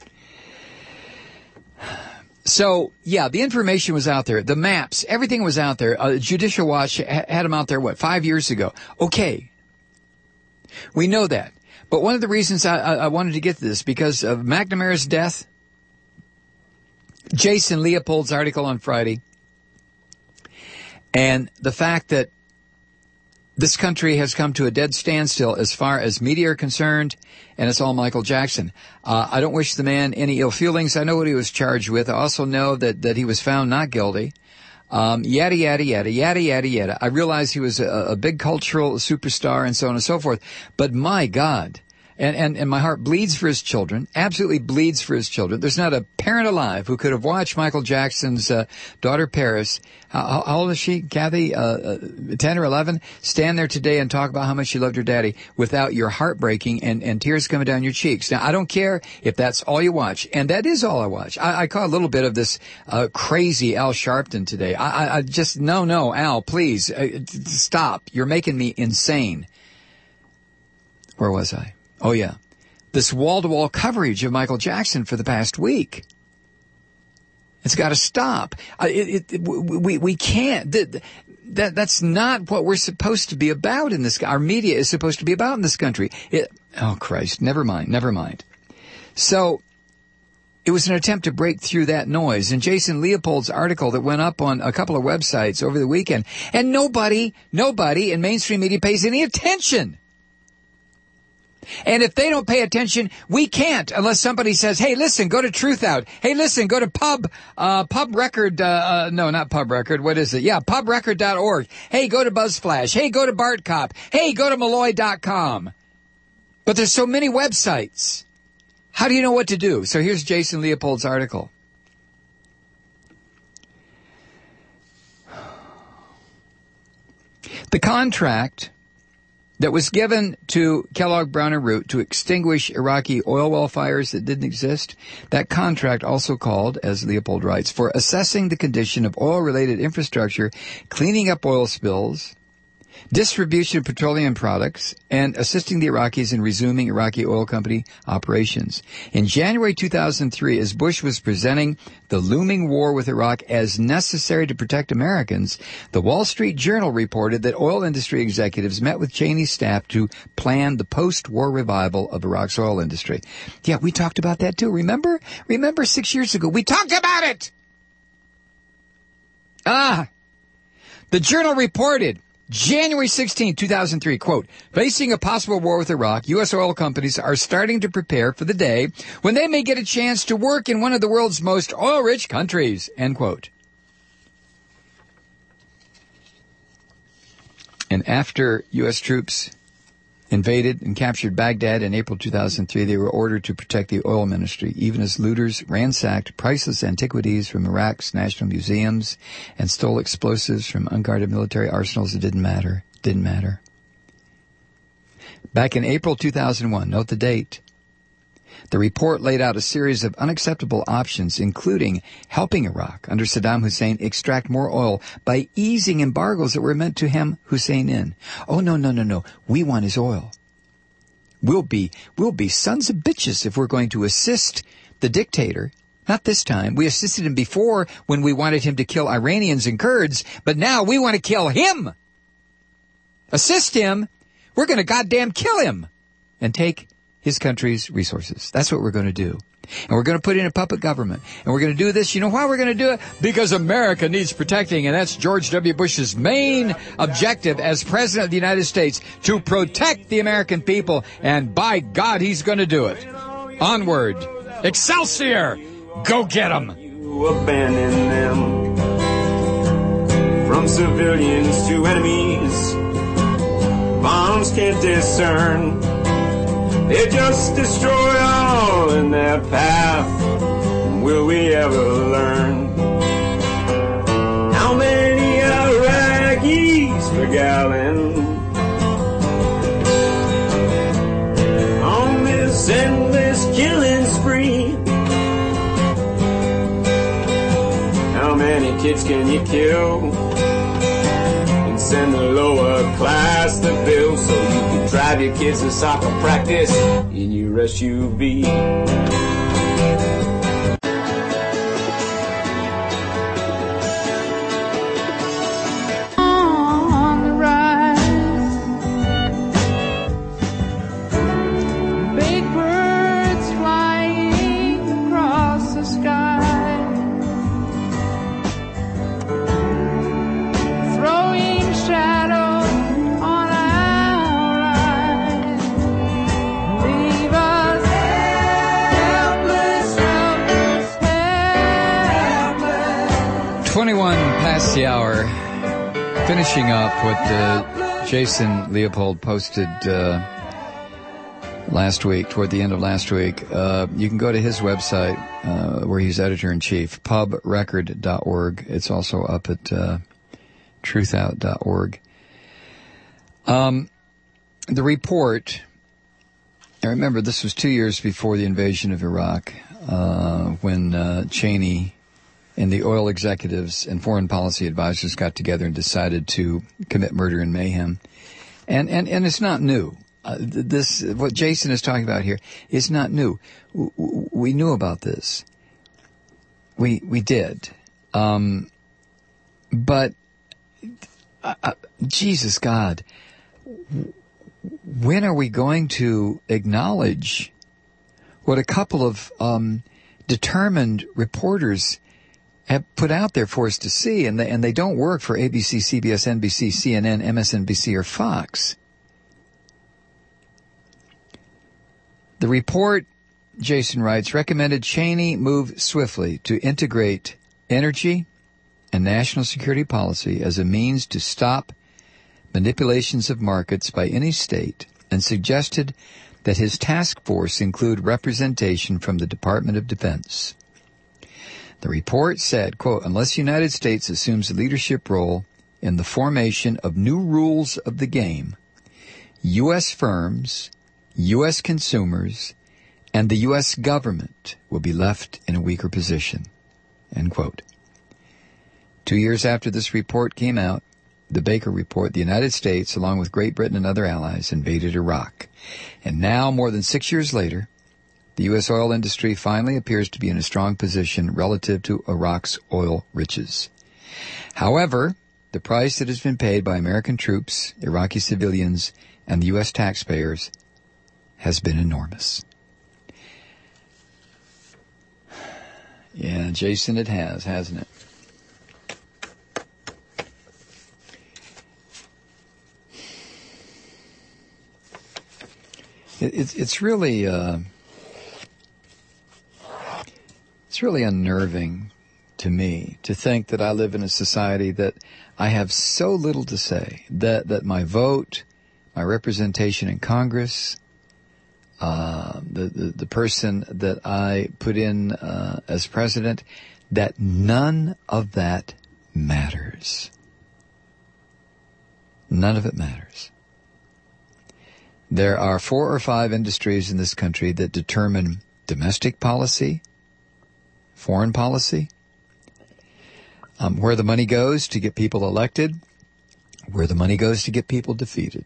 So, yeah, the information was out there. The maps, everything was out there. Uh, Judicial Watch ha- had them out there, what, five years ago? Okay. We know that. But one of the reasons I, I, I wanted to get to this, because of McNamara's death, Jason Leopold's article on Friday, and the fact that this country has come to a dead standstill as far as media are concerned, and it's all Michael Jackson. Uh, I don't wish the man any ill feelings. I know what he was charged with. I also know that, that he was found not guilty. Um, yada, yada, yada, yada, yada, yada. I realize he was a, a big cultural superstar and so on and so forth. But my God, and, and, and my heart bleeds for his children, absolutely bleeds for his children. There's not a parent alive who could have watched Michael Jackson's uh, daughter Paris, how, how old is she, Kathy, uh, uh, ten or eleven, stand there today and talk about how much she loved her daddy without your heart breaking and, and tears coming down your cheeks. Now, I don't care if that's all you watch, and that is all I watch. I, I caught a little bit of this uh, crazy Al Sharpton today. I, I, I just, no, no, Al, please, uh, stop. You're making me insane. Where was I? Oh, yeah. This wall-to-wall coverage of Michael Jackson for the past week. It's got to stop. Uh, it, it, we, we can't. That, that, that's not what we're supposed to be about in this. Our media is supposed to be about in this country. It, oh, Christ. Never mind. Never mind. So it was an attempt to break through that noise. And Jason Leopold's article that went up on a couple of websites over the weekend, and nobody, nobody in mainstream media pays any attention. And if they don't pay attention, we can't unless somebody says, hey, listen, go to Truth Out. Hey, listen, go to Pub, uh, Pub Record, uh, uh, no, not Pub Record. What is it? Yeah, pub record dot org. Hey, go to BuzzFlash. Hey, go to Bart Cop. Hey, go to Malloy dot com. But there's so many websites. How do you know what to do? So here's Jason Leopold's article. The contract that was given to Kellogg Brown and Root to extinguish Iraqi oil well fires that didn't exist. That contract also called, as Leopold writes, for assessing the condition of oil-related infrastructure, cleaning up oil spills, distribution of petroleum products, and assisting the Iraqis in resuming Iraqi oil company operations. In January two thousand three, as Bush was presenting the looming war with Iraq as necessary to protect Americans, the Wall Street Journal reported that oil industry executives met with Cheney's staff to plan the post-war revival of Iraq's oil industry. Yeah, we talked about that too. Remember? Remember six years ago? We talked about it! Ah! The Journal reported, January sixteenth, two thousand three, quote, facing a possible war with Iraq, U S oil companies are starting to prepare for the day when they may get a chance to work in one of the world's most oil-rich countries, end quote. And after U S troops invaded and captured Baghdad in April two thousand three, they were ordered to protect the oil ministry, even as looters ransacked priceless antiquities from Iraq's national museums and stole explosives from unguarded military arsenals. It didn't matter. Didn't matter. Back in April two thousand one, note the date, the report laid out a series of unacceptable options, including helping Iraq under Saddam Hussein extract more oil by easing embargoes that were meant to hem Hussein in. Oh, no, no, no, no. We want his oil. We'll be, we'll be sons of bitches if we're going to assist the dictator. Not this time. We assisted him before when we wanted him to kill Iranians and Kurds, but now we want to kill him. Assist him. We're going to goddamn kill him and take his country's resources. That's what we're going to do. And we're going to put in a puppet government. And we're going to do this. You know why we're going to do it? Because America needs protecting. And that's George W. Bush's main objective as President of the United States, to protect the American people. And by God, he's going to do it. Onward. Excelsior! Go get them! You abandon them. From civilians to enemies, bombs can't discern. They just destroy all in their path. Will we ever learn? How many Iraqis per gallon on this endless killing spree? How many kids can you kill and send the lower class to bill so you can drive your kids to soccer practice in your S U V? On the rise, big birds flying across the sky, throwing shadows on our eyes. Leave us helpless, helpless, helpless. twenty-one past the hour. Finishing up what uh, Jason Leopold posted uh, last week, toward the end of last week. Uh, you can go to his website, uh, where he's editor-in-chief, pub record dot org. It's also up at uh, truth out dot org. Um, the report, I remember this was two years before the invasion of Iraq, uh, when uh, Cheney and the oil executives and foreign policy advisors got together and decided to commit murder and mayhem. And, and, and it's not new. Uh, this, what Jason is talking about here is not new. W- w- we knew about this. We, we did. Um, but, uh, uh, Jesus God, when are we going to acknowledge what a couple of, um, determined reporters have put out there for us to see, and they, and they don't work for A B C, C B S, N B C, C N N, M S N B C, or Fox. The report, Jason writes, recommended Cheney move swiftly to integrate energy and national security policy as a means to stop manipulations of markets by any state, and suggested that his task force include representation from the Department of Defense. The report said, quote, unless the United States assumes a leadership role in the formation of new rules of the game, U S firms, U S consumers, and the U S government will be left in a weaker position, end quote. Two years after this report came out, the Baker Report, the United States, along with Great Britain and other allies, invaded Iraq. And now, more than six years later, the U S oil industry finally appears to be in a strong position relative to Iraq's oil riches. However, the price that has been paid by American troops, Iraqi civilians, and the U S taxpayers has been enormous. Yeah, Jason, it has, hasn't it? it it's, it's really, uh, it's really unnerving to me to think that I live in a society that I have so little to say, that, that my vote, my representation in Congress, uh, the, the, the person that I put in uh, as president, that none of that matters. None of it matters. There are four or five industries in this country that determine domestic policy, foreign policy, um, where the money goes to get people elected, where the money goes to get people defeated.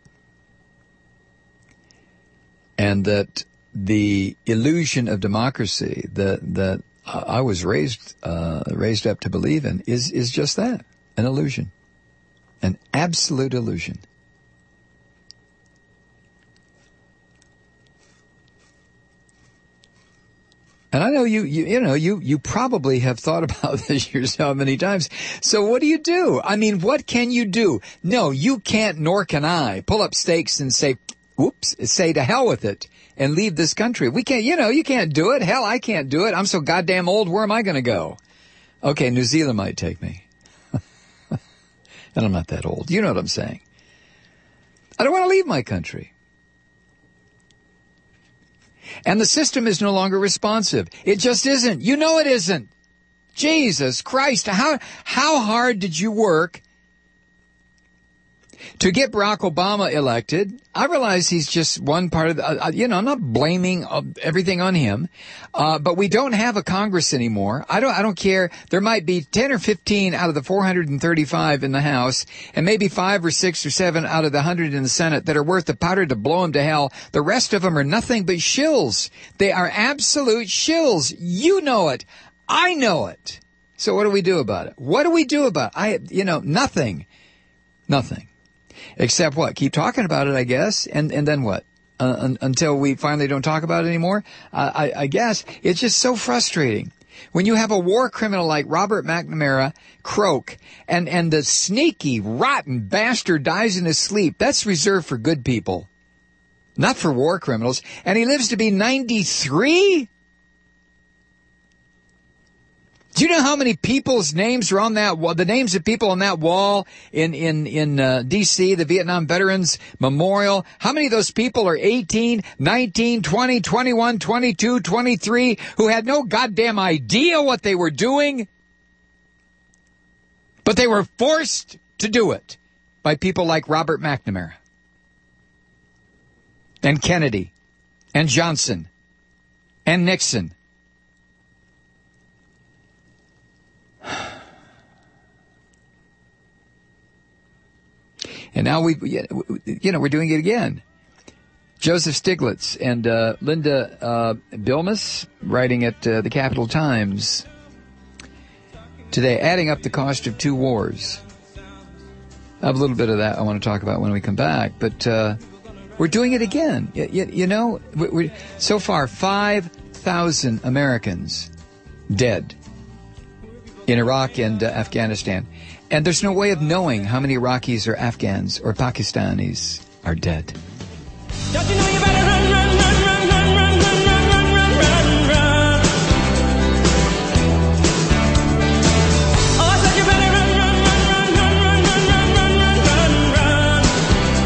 And that the illusion of democracy that that I was raised uh, raised up to believe in is is just that, an illusion, an absolute illusion. And I know you, you, you know, you, you probably have thought about this yourself many times. So what do you do? I mean, what can you do? No, you can't, nor can I, pull up stakes and say, whoops, say to hell with it and leave this country. We can't, you know, you can't do it. Hell, I can't do it. I'm so goddamn old. Where am I going to go? Okay, New Zealand might take me. And I'm not that old. You know what I'm saying. I don't want to leave my country. And the system is no longer responsive. It just isn't. You know it isn't. Jesus Christ, how how hard did you work to get Barack Obama elected? I realize he's just one part of the, uh, you know, I'm not blaming uh, everything on him, uh, but we don't have a Congress anymore. I don't, I don't care. There might be ten or fifteen out of the four hundred thirty-five in the House, and maybe five or six or seven out of the one hundred in the Senate that are worth the powder to blow them to hell. The rest of them are nothing but shills. They are absolute shills. You know it. I know it. So what do we do about it? What do we do about it? I, you know, nothing. Nothing. Except what? Keep talking about it, I guess. And, and then what? Uh, un, until we finally don't talk about it anymore? Uh, I, I guess it's just so frustrating. When you have a war criminal like Robert McNamara croak and, and the sneaky, rotten bastard dies in his sleep, that's reserved for good people. Not for war criminals. And he lives to be ninety-three? Do you know how many people's names are on that wall? The names of people on that wall in, in, in, uh, D C, the Vietnam Veterans Memorial. How many of those people are eighteen, nineteen, twenty, twenty-one, twenty-two, twenty-three who had no goddamn idea what they were doing? But they were forced to do it by people like Robert McNamara and Kennedy and Johnson and Nixon. And now we, you know, we're doing it again. Joseph Stiglitz and uh, Linda uh, Bilmes writing at uh, the Capital Times today, adding up the cost of two wars. I have a little bit of that I want to talk about when we come back, but uh, we're doing it again. You, you, you know, we, we, so far, five thousand Americans dead in Iraq and uh, Afghanistan. And there's no way of knowing how many Iraqis or Afghans or Pakistanis are dead. Don't you know you better run, run, run, run, run, run, run, run, run, run, run. Oh, I said you better run, run, run, run, run, run, run, run, run, run,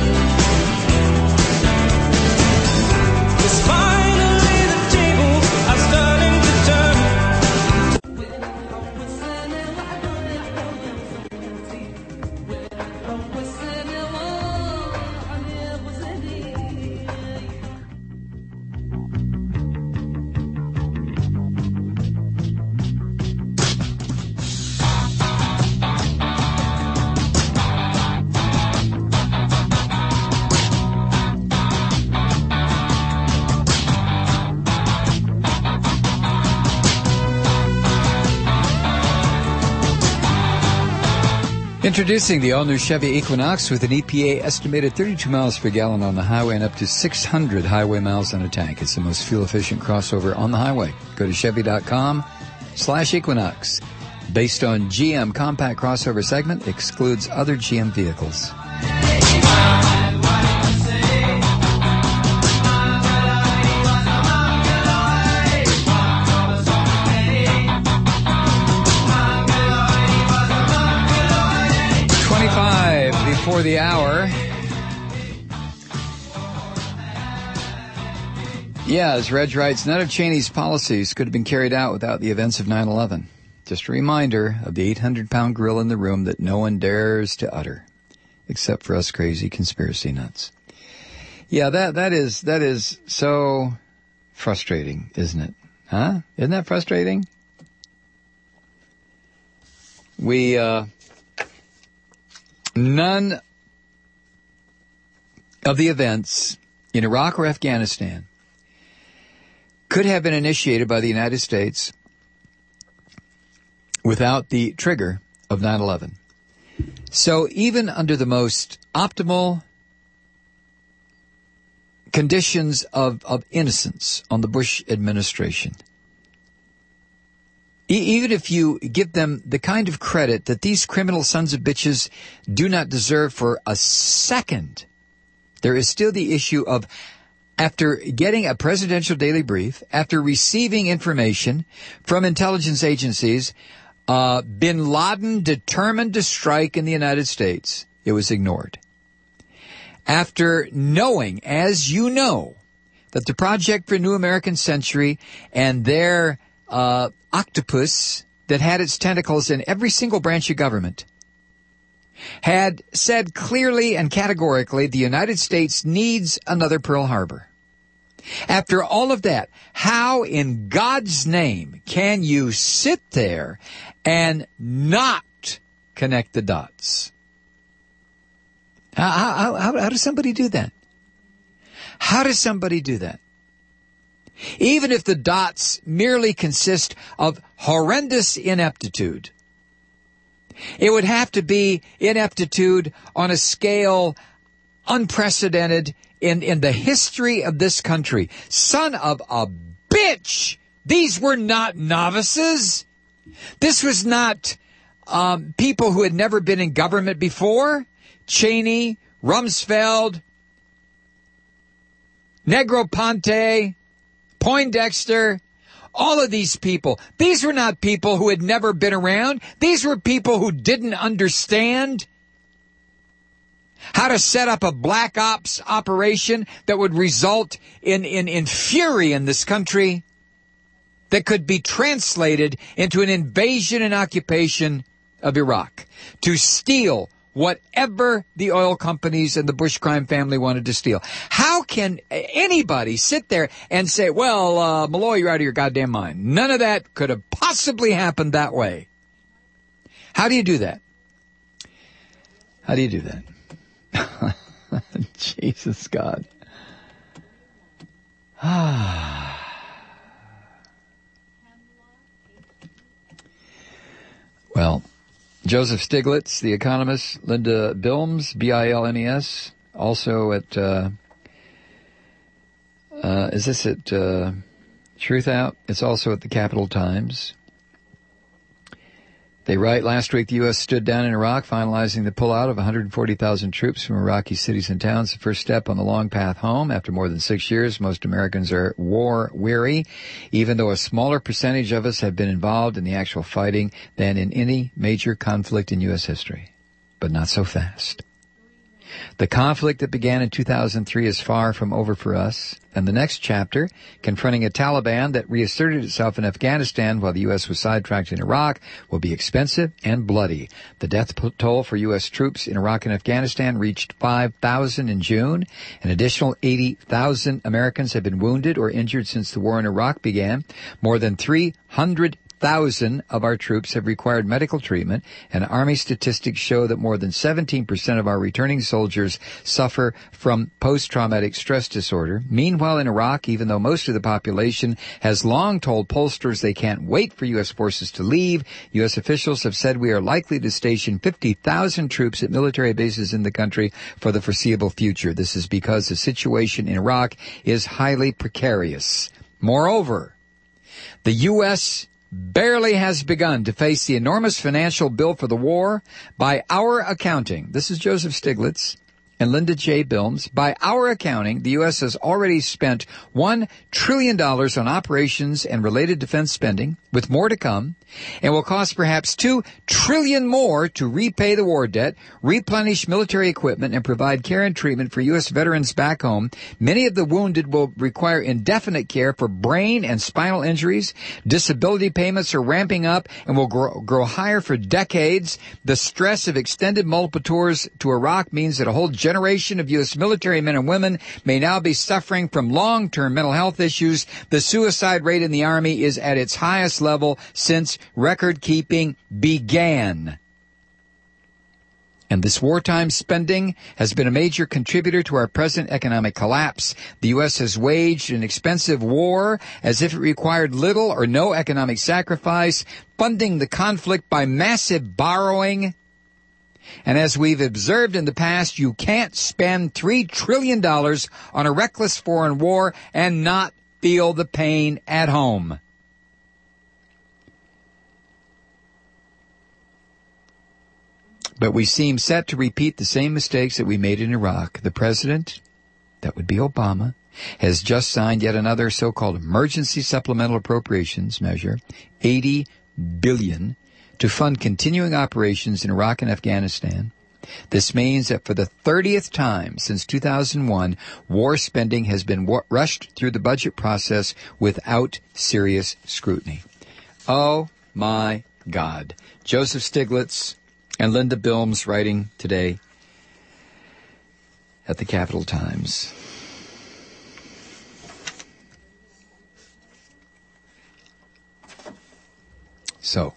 run. It's finally the tables are starting to turn. Introducing the all-new Chevy Equinox with an E P A estimated thirty-two miles per gallon on the highway and up to six hundred highway miles on a tank. It's the most fuel-efficient crossover on the highway. Go to Chevy.com slash Equinox. Based on G M compact crossover segment, excludes other G M vehicles. twenty-five before the hour. Yeah, as Reg writes, none of Cheney's policies could have been carried out without the events of nine eleven. Just a reminder of the eight hundred pound gorilla in the room that no one dares to utter, except for us crazy conspiracy nuts. Yeah, that that is that is so frustrating, isn't it? Huh? Isn't that frustrating? We, uh, none of the events in Iraq or Afghanistan could have been initiated by the United States without the trigger of nine eleven. So even under the most optimal conditions of, of innocence on the Bush administration, e- even if you give them the kind of credit that these criminal sons of bitches do not deserve for a second, there is still the issue of, after getting a presidential daily brief, after receiving information from intelligence agencies, uh, bin Laden determined to strike in the United States, it was ignored. After knowing, as you know, that the Project for a New American Century and their uh, octopus that had its tentacles in every single branch of government had said clearly and categorically the United States needs another Pearl Harbor. After all of that, how in God's name can you sit there and not connect the dots? How, how, how, how does somebody do that? How does somebody do that? Even if the dots merely consist of horrendous ineptitude, it would have to be ineptitude on a scale unprecedented in, in the history of this country. Son of a bitch! These were not novices. This was not um, people who had never been in government before. Cheney, Rumsfeld, Negroponte, Poindexter, all of these people. These were not people who had never been around. These were people who didn't understand how to set up a black ops operation that would result in, in, in fury in this country that could be translated into an invasion and occupation of Iraq to steal whatever the oil companies and the Bush crime family wanted to steal. How can anybody sit there and say, well, uh, Malloy, you're out of your goddamn mind? None of that could have possibly happened that way. How do you do that? How do you do that? Jesus God. Well, Joseph Stiglitz, the economist, Linda Bilmes, B I L N E S, also at, uh, uh, is this at uh, Truth Out? It's also at the Capital Times. They write, last week the U S stood down in Iraq, finalizing the pullout of one hundred forty thousand troops from Iraqi cities and towns, the first step on the long path home. After more than six years, most Americans are war-weary, even though a smaller percentage of us have been involved in the actual fighting than in any major conflict in U S history. But not so fast. The conflict that began in two thousand three is far from over for us, and the next chapter, confronting a Taliban that reasserted itself in Afghanistan while the U S was sidetracked in Iraq, will be expensive and bloody. The death toll for U S troops in Iraq and Afghanistan reached five thousand in June. An additional eighty thousand Americans have been wounded or injured since the war in Iraq began. More than three hundred thousand of our troops have required medical treatment, and Army statistics show that more than seventeen percent of our returning soldiers suffer from post-traumatic stress disorder. Meanwhile, in Iraq, even though most of the population has long told pollsters they can't wait for U S forces to leave, U S officials have said we are likely to station fifty thousand troops at military bases in the country for the foreseeable future. This is because the situation in Iraq is highly precarious. Moreover, the U S barely has begun to face the enormous financial bill for the war. By our accounting, this is Joseph Stiglitz and Linda J. Bilms. By our accounting, the U S has already spent one trillion dollars on operations and related defense spending, with more to come, and will cost perhaps two trillion dollars more to repay the war debt, replenish military equipment, and provide care and treatment for U S veterans back home. Many of the wounded will require indefinite care for brain and spinal injuries. Disability payments are ramping up and will grow, grow higher for decades. The stress of extended multiple tours to Iraq means that a whole generation of U S military men and women may now be suffering from long-term mental health issues. The suicide rate in the Army is at its highest level since record-keeping began. And this wartime spending has been a major contributor to our present economic collapse. The U S has waged an expensive war as if it required little or no economic sacrifice, funding the conflict by massive borrowing. And as we've observed in the past, you can't spend three trillion dollars on a reckless foreign war and not feel the pain at home. But we seem set to repeat the same mistakes that we made in Iraq. The president, that would be Obama, has just signed yet another so-called emergency supplemental appropriations measure, eighty billion dollars, to fund continuing operations in Iraq and Afghanistan. This means that for the thirtieth time since two thousand one, war spending has been wa- rushed through the budget process without serious scrutiny. Oh, my God. Joseph Stiglitz and Linda Bilms writing today at the Capital Times. So,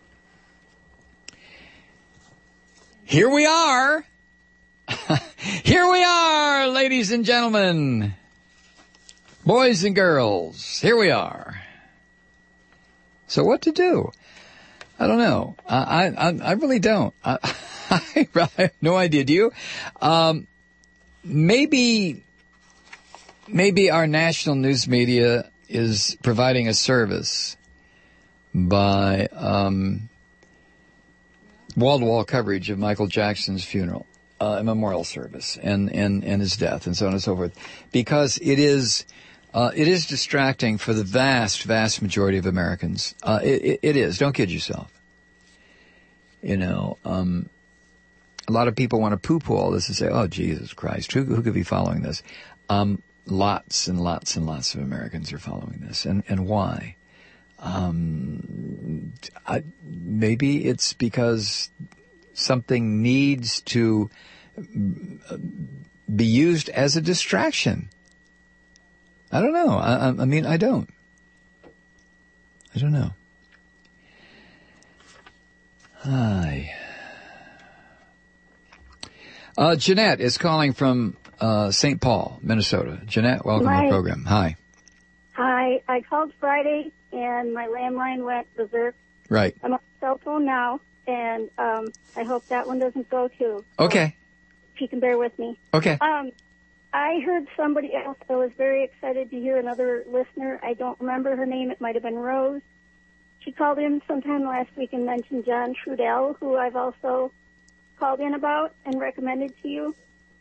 here we are. Here we are, ladies and gentlemen, boys and girls. Here we are. So what to do? I don't know. I I, I really don't. I, I have no idea. Do you? Um, maybe, maybe our national news media is providing a service by um, wall-to-wall coverage of Michael Jackson's funeral, uh, a memorial service, and, and, and his death, and so on and so forth, because it is uh, it is distracting for the vast, vast majority of Americans. Uh, it, it, it is. Don't kid yourself. You know, um, a lot of people want to poo-poo all this and say, "Oh, Jesus Christ, who, who could be following this?" Um, lots and lots and lots of Americans are following this, and and why? Um, I, maybe it's because something needs to be used as a distraction. I don't know. I, I mean, I don't. I don't know. Hi. Uh, Jeanette is calling from uh, Saint Paul, Minnesota. Jeanette, welcome Hi. to the program. Hi. Hi. I called Friday, and my landline went berserk. Right. I'm on cell phone now, and um, I hope that one doesn't go too. Okay. If you can bear with me. Okay. Um, I heard somebody else. I was very excited to hear another listener. I don't remember her name. It might have been Rose. She called in sometime last week and mentioned John Trudell, who I've also called in about and recommended to you.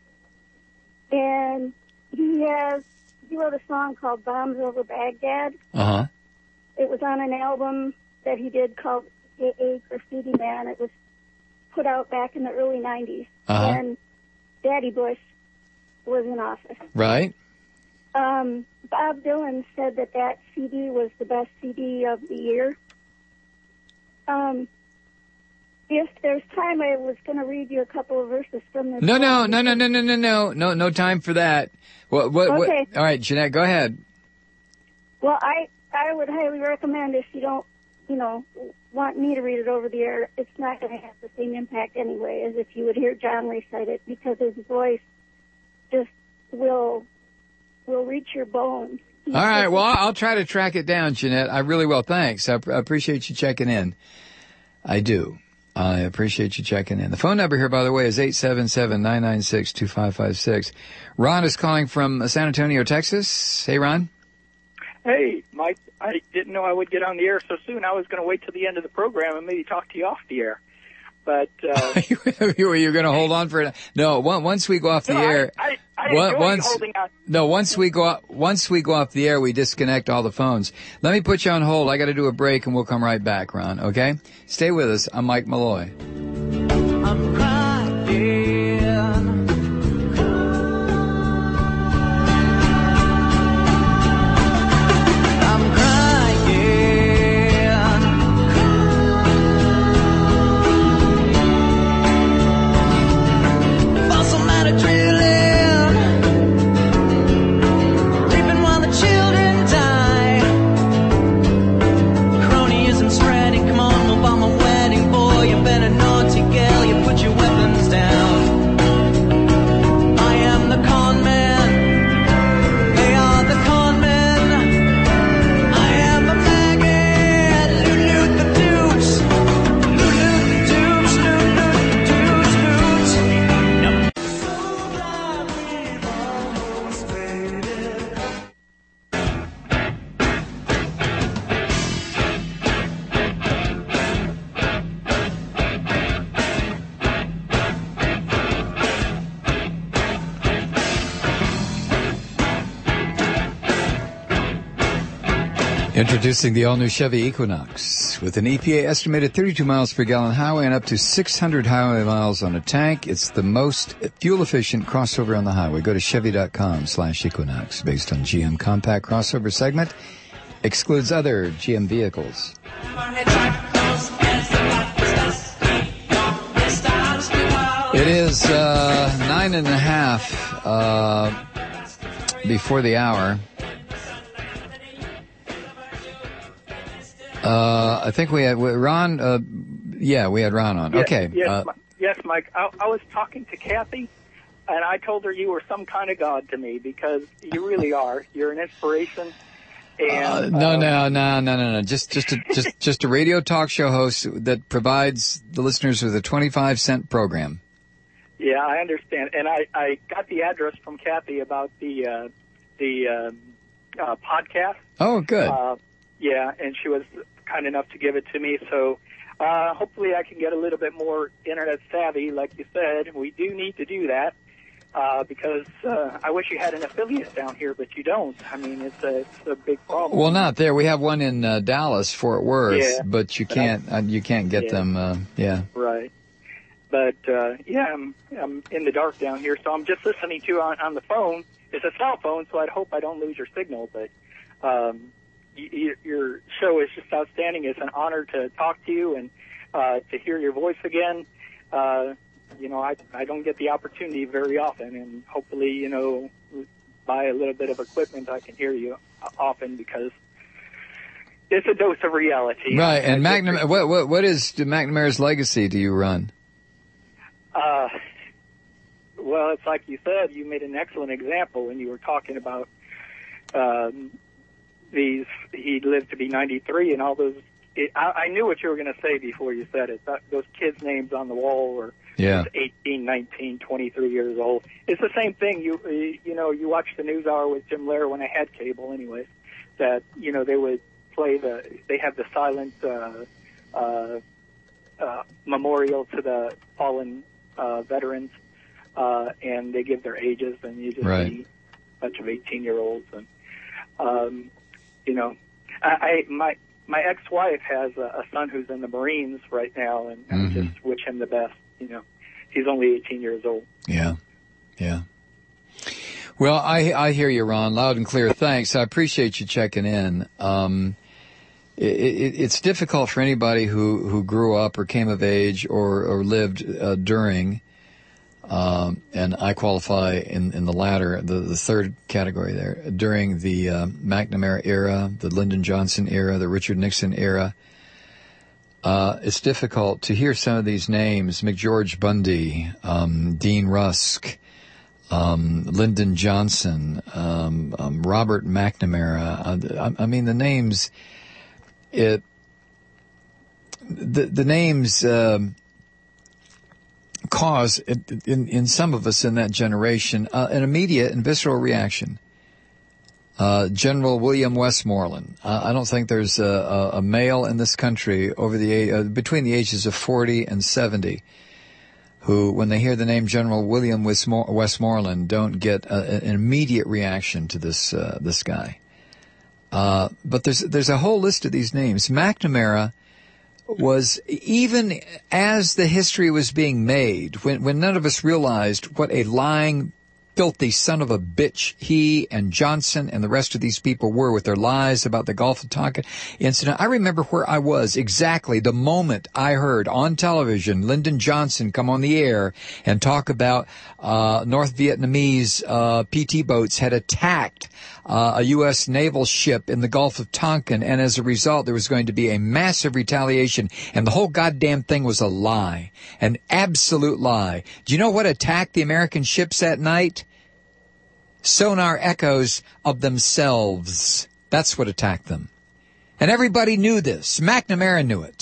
And he has, he wrote a song called Bombs Over Baghdad. Uh-huh. It was on an album that he did called A A Graffiti Man. It was put out back in the early nineties. Uh-huh. And Daddy Bush was in office. Right. Um, Bob Dylan said that that C D was the best C D of the year. Um, if there's time, I was going to read you a couple of verses from this. No, no, song. no, no, no, no, no, no, no, no time for that. What, what, Okay. what? All right, Jeanette, go ahead. Well, I, I would highly recommend, if you don't you know, want me to read it over the air, it's not going to have the same impact anyway as if you would hear John recite it, because his voice just will will reach your bones. He's All right. just- Well, I'll try to track it down, Jeanette. I really will. Thanks. I, I appreciate you checking in. I do. I appreciate you checking in. The phone number here, by the way, is eight seven seven, nine nine six, two five five six. Ron is calling from San Antonio, Texas. Hey, Ron. Hey, Mike, I didn't know I would get on the air so soon. I was going to wait till the end of the program and maybe talk to you off the air. But uh, you were going to hold on for it. No, one- once we go off the no, air. I, I, I One- enjoy once, holding on. no, once we go off, once we go off the air, we disconnect all the phones. Let me put you on hold. I got to do a break, and we'll come right back, Ron. Okay? Stay with us. I'm Mike Malloy. I'm crying. I'm crying. Fossil matter drilling, reaping while the children die. Cronyism spreading. Come on, we'll bomb a wedding, boy. You better naughty girl. You put your weapons down. I am the con man. They are the con men. I am the maggot. Loot, loot the dupes. Loot, loot the dupes. Loot, loot the dupes. Loot. No. So glad we've almost made it. Introducing the all-new Chevy Equinox. With an E P A estimated thirty-two miles per gallon highway and up to six hundred highway miles on a tank, it's the most fuel-efficient crossover on the highway. Go to Chevy.com slash Equinox. Based on G M compact crossover segment. Excludes other G M vehicles. It is uh, nine and a half uh, before the hour. Uh, I think we had Ron. Uh, yeah, we had Ron on. Yes, Okay. Yes, Uh, Mi- yes, Mike. I, I was talking to Kathy, and I told her you were some kind of god to me because you really are. You're an inspiration. And uh, no, uh, no, no, no, no, no. Just, just, a, just, just a radio talk show host that provides the listeners with a twenty-five cent program. Yeah, I understand. And I, I got the address from Kathy about the uh, the um, uh, podcast. Oh, good. Uh, yeah, and she was kind enough to give it to me. So uh, hopefully I can get a little bit more internet savvy. Like you said, we do need to do that uh, because uh, I wish you had an affiliate down here, but you don't. I mean, it's a, it's a big problem. Well, not there. We have one in uh, Dallas, Fort Worth, Yeah. but you But can't. Uh, you can't get Yeah. them. Uh, yeah. Right. But, uh, yeah, I'm, I'm in the dark down here, so I'm just listening to you on, on the phone. It's a cell phone, so I'd hope I don't lose your signal. But um, y- y- your show is just outstanding. It's an honor to talk to you and uh, to hear your voice again. Uh, you know, I, I don't get the opportunity very often, and hopefully, you know, by a little bit of equipment, I can hear you often because it's a dose of reality. Right. And I just- McNamara, what, what, what is McNamara's legacy do you run? Uh, well, it's like you said, you made an excellent example when you were talking about um, these. He lived to be ninety-three, and all those. It, I, I knew what you were going to say before you said it. That, those kids' names on the wall were Yeah. eighteen, nineteen, twenty-three years old. It's the same thing. You you know, you watch the News Hour with Jim Lehrer when I had cable, anyways. That you know they would play the. They have the silent uh, uh, uh, memorial to the fallen uh, veterans, uh, and they give their ages, and you just Right. see a bunch of eighteen-year-olds, and um, you know, I, I my my ex-wife has a, a son who's in the Marines right now, and I Mhm. just wish him the best. You know, he's only eighteen years old. Yeah. Yeah. Well, I, I hear you, Ron, loud and clear. Thanks. I appreciate you checking in. Um, it, it, it's difficult for anybody who, who grew up or came of age or, or lived uh, during, um, and I qualify in, in the latter, the, the third category there, during the uh, McNamara era, the Lyndon Johnson era, the Richard Nixon era, uh, it's difficult to hear some of these names: McGeorge Bundy, um, Dean Rusk, um, Lyndon Johnson, um, um, Robert McNamara. Uh, I, I mean, the names. It the the names. Um, cause in, in some of us in that generation uh, an immediate and visceral reaction. Uh, General William Westmoreland. Uh, I don't think there's a, a, a male in this country over the uh, between the ages of forty and seventy who, when they hear the name General William Westmore- Westmoreland, don't get a, an immediate reaction to this uh, this guy. Uh, but there's there's a whole list of these names. McNamara was, even as the history was being made, when, when none of us realized what a lying, filthy son of a bitch he and Johnson and the rest of these people were with their lies about the Gulf of Tonkin incident. I remember where I was exactly the moment I heard on television Lyndon Johnson come on the air and talk about uh North Vietnamese uh P T boats had attacked uh, a U S naval ship in the Gulf of Tonkin, and as a result there was going to be a massive retaliation, and the whole goddamn thing was a lie, an absolute lie. Do you know what attacked the American ships that night? Sonar echoes of themselves. That's what attacked them. And everybody knew this. McNamara knew it.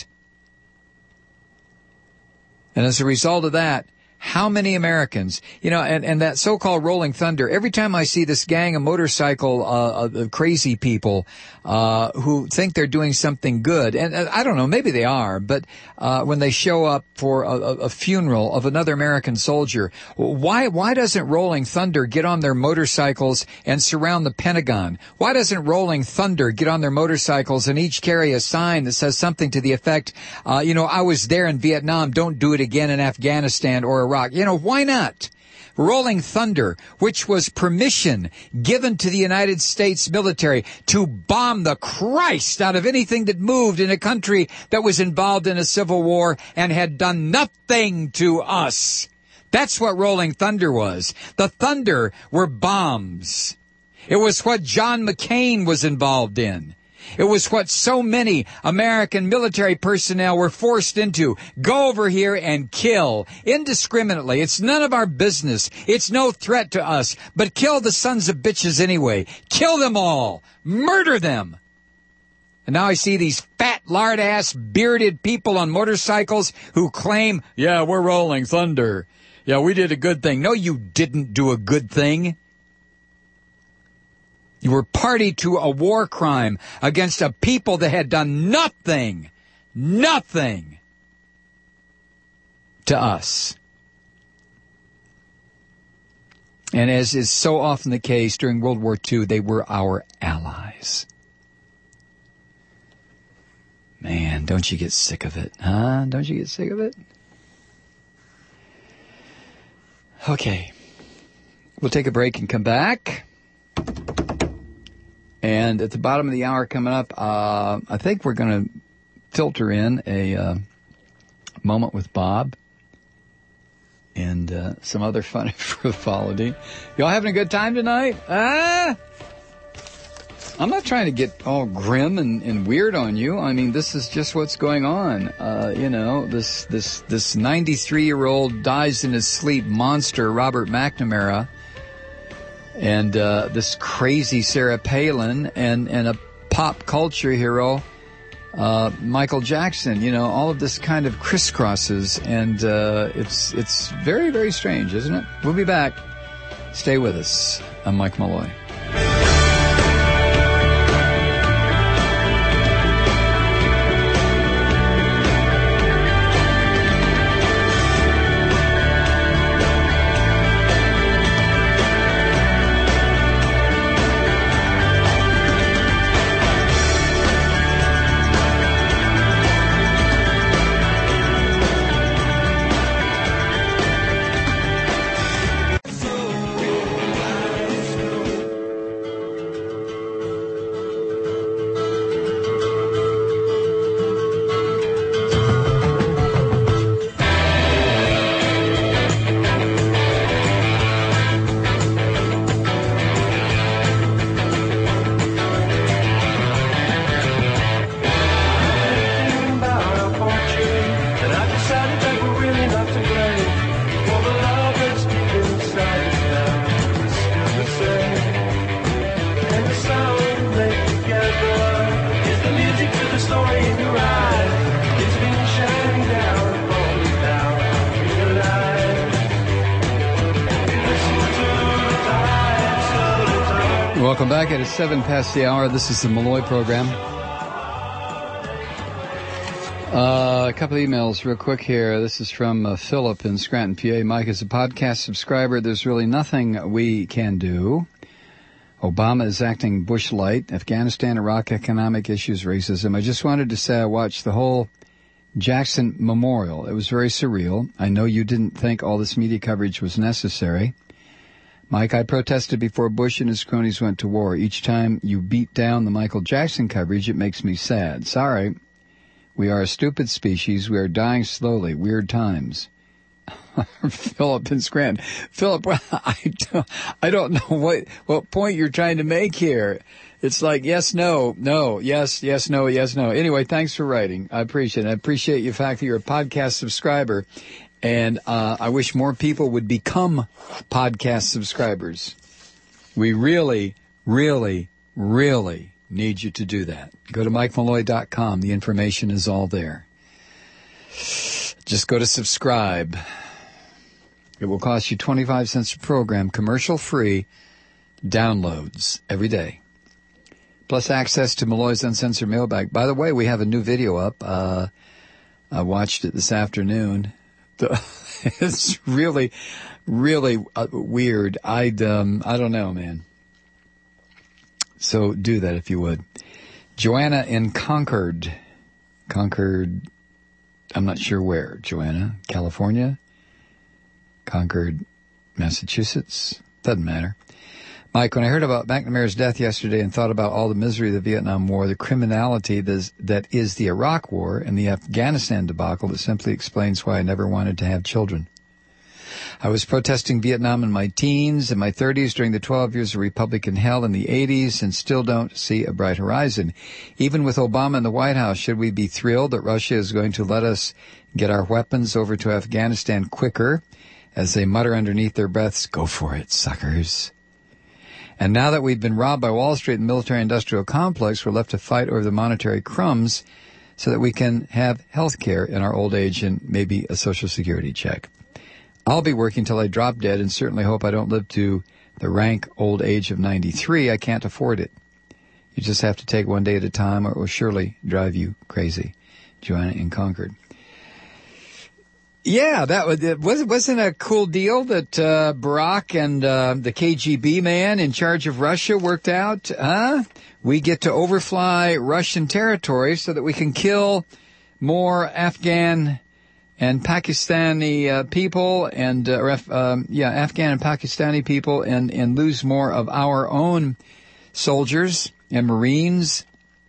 And as a result of that, how many Americans, you know, and, and that so-called Rolling Thunder, every time I see this gang of motorcycle uh, uh, crazy people uh who think they're doing something good, and uh, I don't know, maybe they are, but uh when they show up for a, a funeral of another American soldier, why why doesn't Rolling Thunder get on their motorcycles and surround the Pentagon? Why doesn't Rolling Thunder get on their motorcycles and each carry a sign that says something to the effect, uh, you know, I was there in Vietnam, don't do it again in Afghanistan or Iraq? You know, why not? Rolling Thunder, which was permission given to the United States military to bomb the Christ out of anything that moved in a country that was involved in a civil war and had done nothing to us. That's what Rolling Thunder was. The Thunder were bombs. It was what John McCain was involved in. It was what so many American military personnel were forced into. Go over here and kill indiscriminately. It's none of our business. It's no threat to us. But kill the sons of bitches anyway. Kill them all. Murder them. And now I see these fat, lard-ass, bearded people on motorcycles who claim, yeah, we're Rolling Thunder. Yeah, we did a good thing. No, you didn't do a good thing. You were party to a war crime against a people that had done nothing, nothing to us. And as is so often the case during World War Two, they were our allies. Man, don't you get sick of it, huh? Don't you get sick of it? Okay. We'll take a break and come back. And at the bottom of the hour coming up, uh, I think we're going to filter in a uh, moment with Bob and uh, some other fun frivolity. Y'all having a good time tonight? Ah! I'm not trying to get all grim and, and weird on you. I mean, this is just what's going on. Uh, you know, this this this ninety-three-year-old dies in his sleep monster, Robert McNamara, and uh, this crazy Sarah Palin, and, and a pop culture hero, uh, Michael Jackson. You know, all of this kind of crisscrosses, and uh, it's it's very, very strange, isn't it? We'll be back. Stay with us. I'm Mike Malloy. Welcome back. It is seven past the hour. This is the Malloy program. Uh, a couple of emails real quick here. This is from uh, Philip in Scranton, P A. Mike is a podcast subscriber. There's really nothing we can do. Obama is acting Bush light. Afghanistan, Iraq, economic issues, racism. I just wanted to say I watched the whole Jackson Memorial. It was very surreal. I know you didn't think all this media coverage was necessary. Mike, I protested before Bush and his cronies went to war. Each time you beat down the Michael Jackson coverage, it makes me sad. Sorry. We are a stupid species. We are dying slowly. Weird times. Philip in Scranton. Philip, I don't, I don't know what, what point you're trying to make here. It's like, yes, no, no, yes, yes, no, yes, no. Anyway, thanks for writing. I appreciate it. I appreciate the fact that you're a podcast subscriber. And uh, I wish more people would become podcast subscribers. We really, really, really need you to do that. Go to mike malloy dot com. The information is all there. Just go to subscribe. It will cost you twenty-five cents a program, commercial-free downloads every day. Plus access to Malloy's Uncensored Mailbag. By the way, we have a new video up. Uh, I watched it this afternoon. It's really, really uh, weird. I'd, um, I don't know, man. So do that if you would. Joanna in Concord. Concord, I'm not sure where. Joanna, California? Concord, Massachusetts? Doesn't matter. Mike, when I heard about McNamara's death yesterday and thought about all the misery of the Vietnam War, the criminality that is the Iraq War, and the Afghanistan debacle, it simply explains why I never wanted to have children. I was protesting Vietnam in my teens and my thirties during the twelve years of Republican hell in the eighties and still don't see a bright horizon. Even with Obama in the White House, should we be thrilled that Russia is going to let us get our weapons over to Afghanistan quicker? As they mutter underneath their breaths, go for it, suckers. And now that we've been robbed by Wall Street and the military-industrial complex, we're left to fight over the monetary crumbs so that we can have health care in our old age and maybe a Social Security check. I'll be working till I drop dead and certainly hope I don't live to the rank old age of ninety-three. I can't afford it. You just have to take one day at a time or it will surely drive you crazy. Joanna in Concord. Yeah, that was, it wasn't a cool deal that uh, Barack and uh, the K G B man in charge of Russia worked out. Huh? We get to overfly Russian territory so that we can kill more Afghan and Pakistani uh, people and uh, ref, um, yeah, Afghan and Pakistani people, and and lose more of our own soldiers and Marines.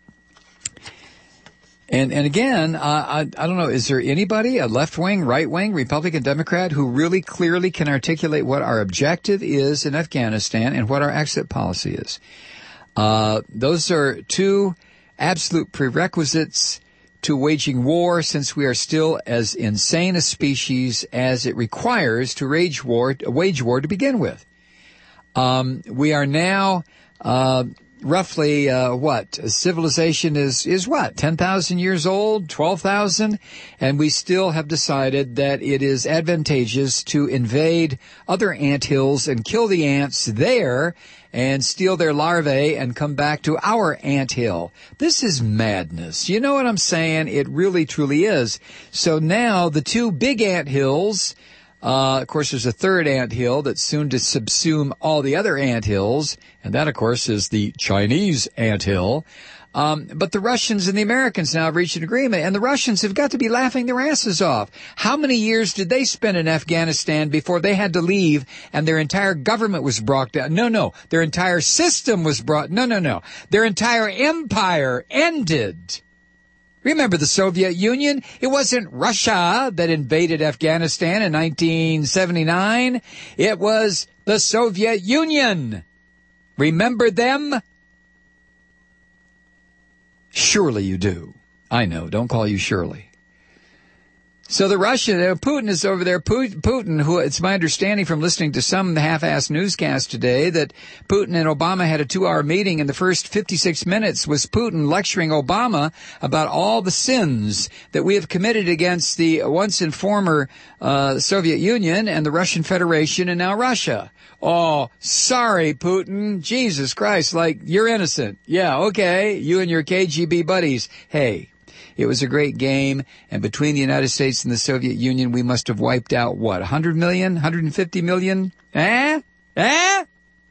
And and again, uh, I I don't know, is there anybody, a left-wing, right-wing, Republican, Democrat, who really clearly can articulate what our objective is in Afghanistan and what our exit policy is? Uh, those are two absolute prerequisites to waging war, since we are still as insane a species as it requires to wage war, wage war to begin with. Um, we are now... Uh, Roughly, uh, what? Civilization is, is what? ten thousand years old? twelve thousand? And we still have decided that it is advantageous to invade other anthills and kill the ants there and steal their larvae and come back to our anthill. This is madness. You know what I'm saying? It really, truly is. So now the two big anthills, Uh, of course, there's a third anthill that's soon to subsume all the other anthills, and that, of course, is the Chinese anthill. Um, but the Russians and the Americans now have reached an agreement, and the Russians have got to be laughing their asses off. How many years did they spend in Afghanistan before they had to leave and their entire government was brought down? No, no. Their entire system was brought... No, no, no. Their entire empire ended. Remember the Soviet Union? It wasn't Russia that invaded Afghanistan in nineteen seventy-nine. It was the Soviet Union. Remember them? Surely you do. I know. Don't call you Shirley. So the Russian, uh, Putin is over there. Pu- Putin, who it's my understanding from listening to some half-assed newscast today that Putin and Obama had a two-hour meeting, and the first fifty-six minutes was Putin lecturing Obama about all the sins that we have committed against the once and former uh, Soviet Union and the Russian Federation and now Russia. Oh, sorry, Putin. Jesus Christ, like, you're innocent. Yeah, okay, you and your K G B buddies. Hey. It was a great game, and between the United States and the Soviet Union, we must have wiped out, what, one hundred million, one hundred fifty million? Eh? Eh?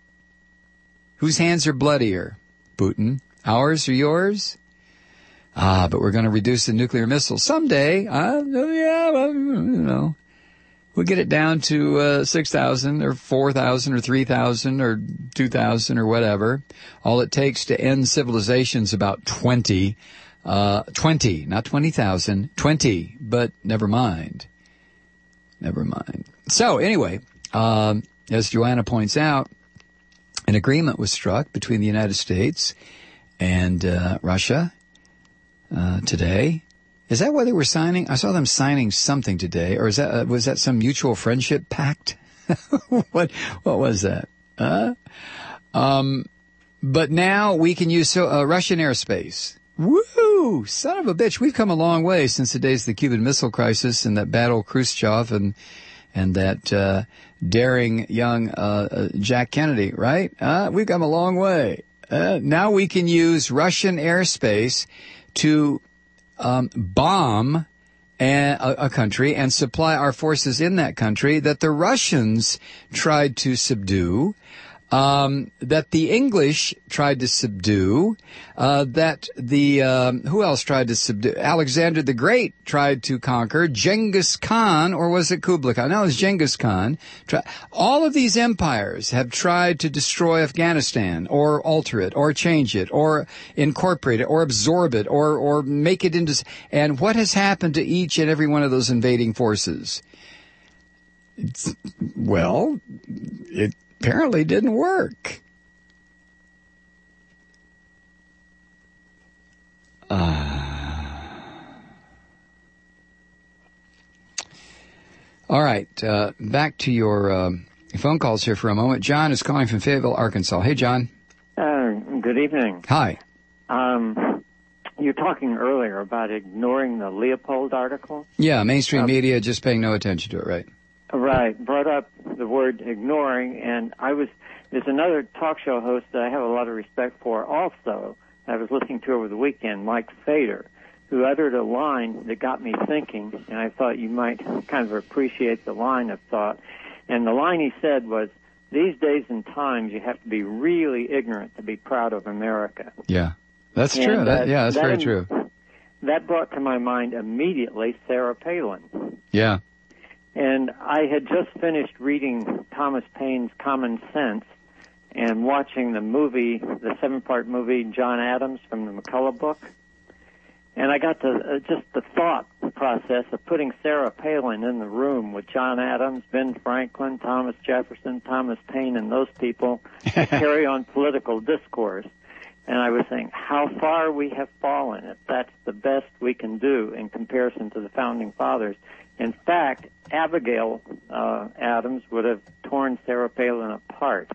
Whose hands are bloodier? Putin? Ours or yours? Ah, but we're going to reduce the nuclear missiles someday. Uh, yeah, well, you know. We'll get it down to uh, six thousand or four thousand or three thousand or two thousand or whatever. All it takes to end civilization is about twenty. Uh, twenty, not twenty thousand, twenty, but never mind. Never mind. So anyway, um, as Joanna points out, an agreement was struck between the United States and uh, Russia uh, today. Is that what they were signing? I saw them signing something today, or is that uh, was that some mutual friendship pact? what what was that? Uh? Um, but now we can use so, uh, Russian airspace. Woo! Son of a bitch. We've come a long way since the days of the Cuban Missile Crisis and that bad old Khrushchev and and that uh, daring young uh, uh, Jack Kennedy, right? Uh, we've come a long way. Uh, now we can use Russian airspace to um, bomb a, a country and supply our forces in that country that the Russians tried to subdue. Um, that the English tried to subdue, uh, that the, um, who else tried to subdue? Alexander the Great tried to conquer, Genghis Khan, or was it Kublai Khan? No, it was Genghis Khan. Try- All of these empires have tried to destroy Afghanistan, or alter it, or change it, or incorporate it, or absorb it, or, or make it into, and what has happened to each and every one of those invading forces? It's, well, it, apparently didn't work. Uh, all right, uh, back to your uh, phone calls here for a moment. John is calling from Fayetteville, Arkansas. Hey, John. Uh, good evening. Hi. Um, you were talking earlier about ignoring the Leopold article. Yeah, mainstream uh, media just paying no attention to it, right? Right, brought up the word ignoring, and I was, there's another talk show host that I have a lot of respect for also, I was listening to over the weekend, Mike Fader, who uttered a line that got me thinking, and I thought you might kind of appreciate the line of thought. And the line he said was, these days and times you have to be really ignorant to be proud of America. Yeah, that's and true. That, that, yeah, that's that very im- true. That brought to my mind immediately Sarah Palin. Yeah. And I had just finished reading Thomas Paine's Common Sense and watching the movie, the seven-part movie, John Adams from the McCullough book. And I got to uh, just the thought process of putting Sarah Palin in the room with John Adams, Ben Franklin, Thomas Jefferson, Thomas Paine, and those people to carry on political discourse. And I was saying how far we have fallen if that's the best we can do in comparison to the Founding Fathers. In fact, Abigail uh, Adams would have torn Sarah Palin apart.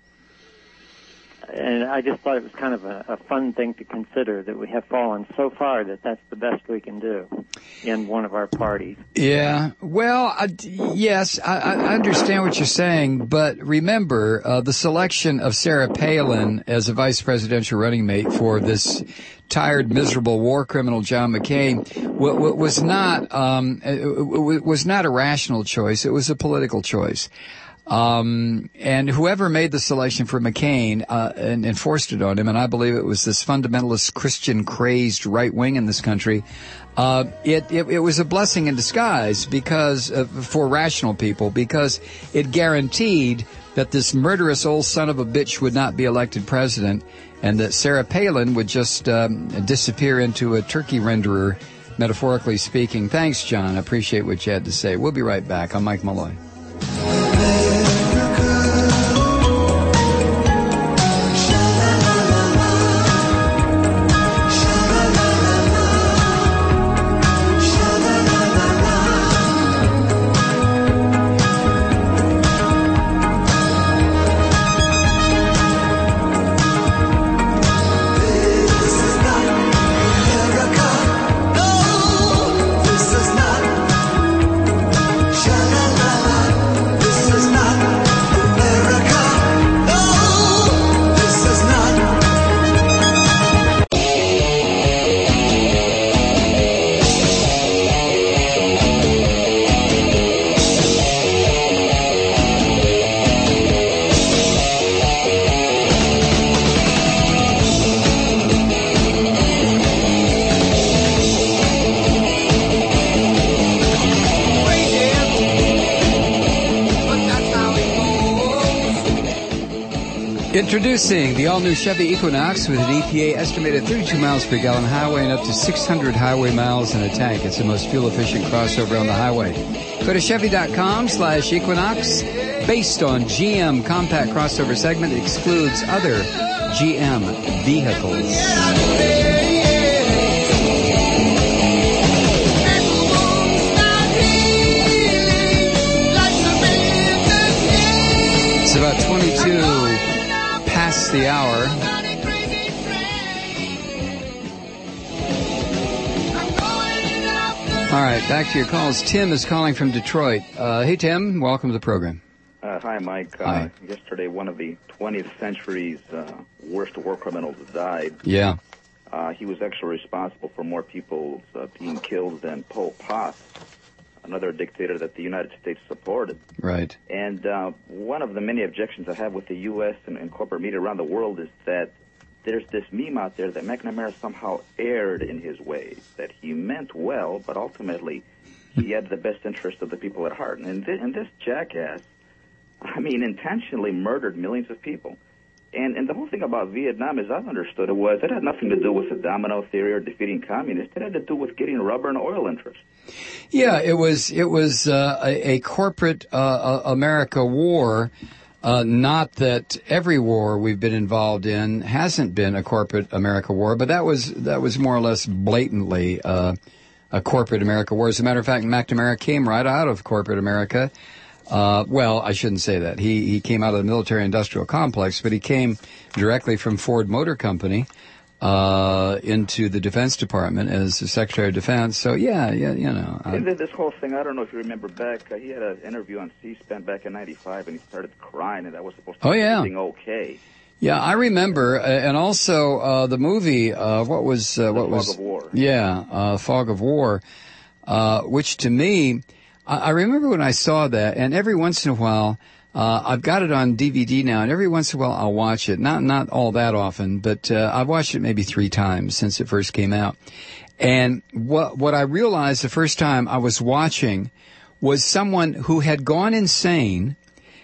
And I just thought it was kind of a, a fun thing to consider that we have fallen so far that that's the best we can do in one of our parties. Yeah, well, uh, yes, I, I understand what you're saying, but remember, uh, the selection of Sarah Palin as a vice presidential running mate for this tired, miserable war criminal John McCain w- w- was not um, w- was not a rational choice. It was a political choice. Um, and whoever made the selection for McCain, uh, and enforced it on him, and I believe it was this fundamentalist Christian crazed right wing in this country, uh, it, it, it was a blessing in disguise because, uh, for rational people, because it guaranteed that this murderous old son of a bitch would not be elected president and that Sarah Palin would just, um, disappear into a turkey renderer, metaphorically speaking. Thanks, John. I appreciate what you had to say. We'll be right back. I'm Mike Malloy. Introducing the all-new Chevy Equinox with an E P A estimated thirty-two miles per gallon highway and up to six hundred highway miles in a tank. It's the most fuel-efficient crossover on the highway. Go to Chevy.com slash Equinox. Based on G M compact crossover segment, it excludes other G M vehicles. It's about twenty-two past the hour. All right, back to your calls. Tim is calling from Detroit. Uh, hey, Tim, welcome to the program. Uh, hi, Mike. Uh, Hi. Yesterday, one of the twentieth century's uh, worst war criminals died. Yeah. Uh, he was actually responsible for more people uh, being killed than Pol Pot, another dictator that the United States supported. Right. And uh, one of the many objections I have with the U S and, and corporate media around the world is that there's this meme out there that McNamara somehow erred in his ways, that he meant well, but ultimately he had the best interest of the people at heart. And, th- and this jackass, I mean, intentionally murdered millions of people. And, and the whole thing about Vietnam, as I've understood it, was it had nothing to do with the domino theory or defeating communists. It had to do with getting rubber and oil interests. Yeah, it was it was uh, a, a corporate uh, America war. Uh, not that every war we've been involved in hasn't been a corporate America war, but that was that was more or less blatantly uh, a corporate America war. As a matter of fact, McNamara came right out of corporate America. Uh, well, I shouldn't say that. He he came out of the military-industrial complex, but he came directly from Ford Motor Company uh, into the Defense Department as the Secretary of Defense. So, yeah, yeah, you know. And then this whole thing, I don't know if you remember back, uh, he had an interview on C-SPAN back in ninety-five, and he started crying, and that was supposed to Oh, be yeah. everything okay. Yeah, I remember, uh, and also uh, the movie. Uh, what was uh, what Fog was? of War. Yeah, uh, Fog of War, uh, which to me, I, I remember when I saw that, and every once in a while, uh, I've got it on D V D now, and every once in a while I'll watch it. Not not all that often, but uh, I've watched it maybe three times since it first came out. And what what I realized the first time I was watching was someone who had gone insane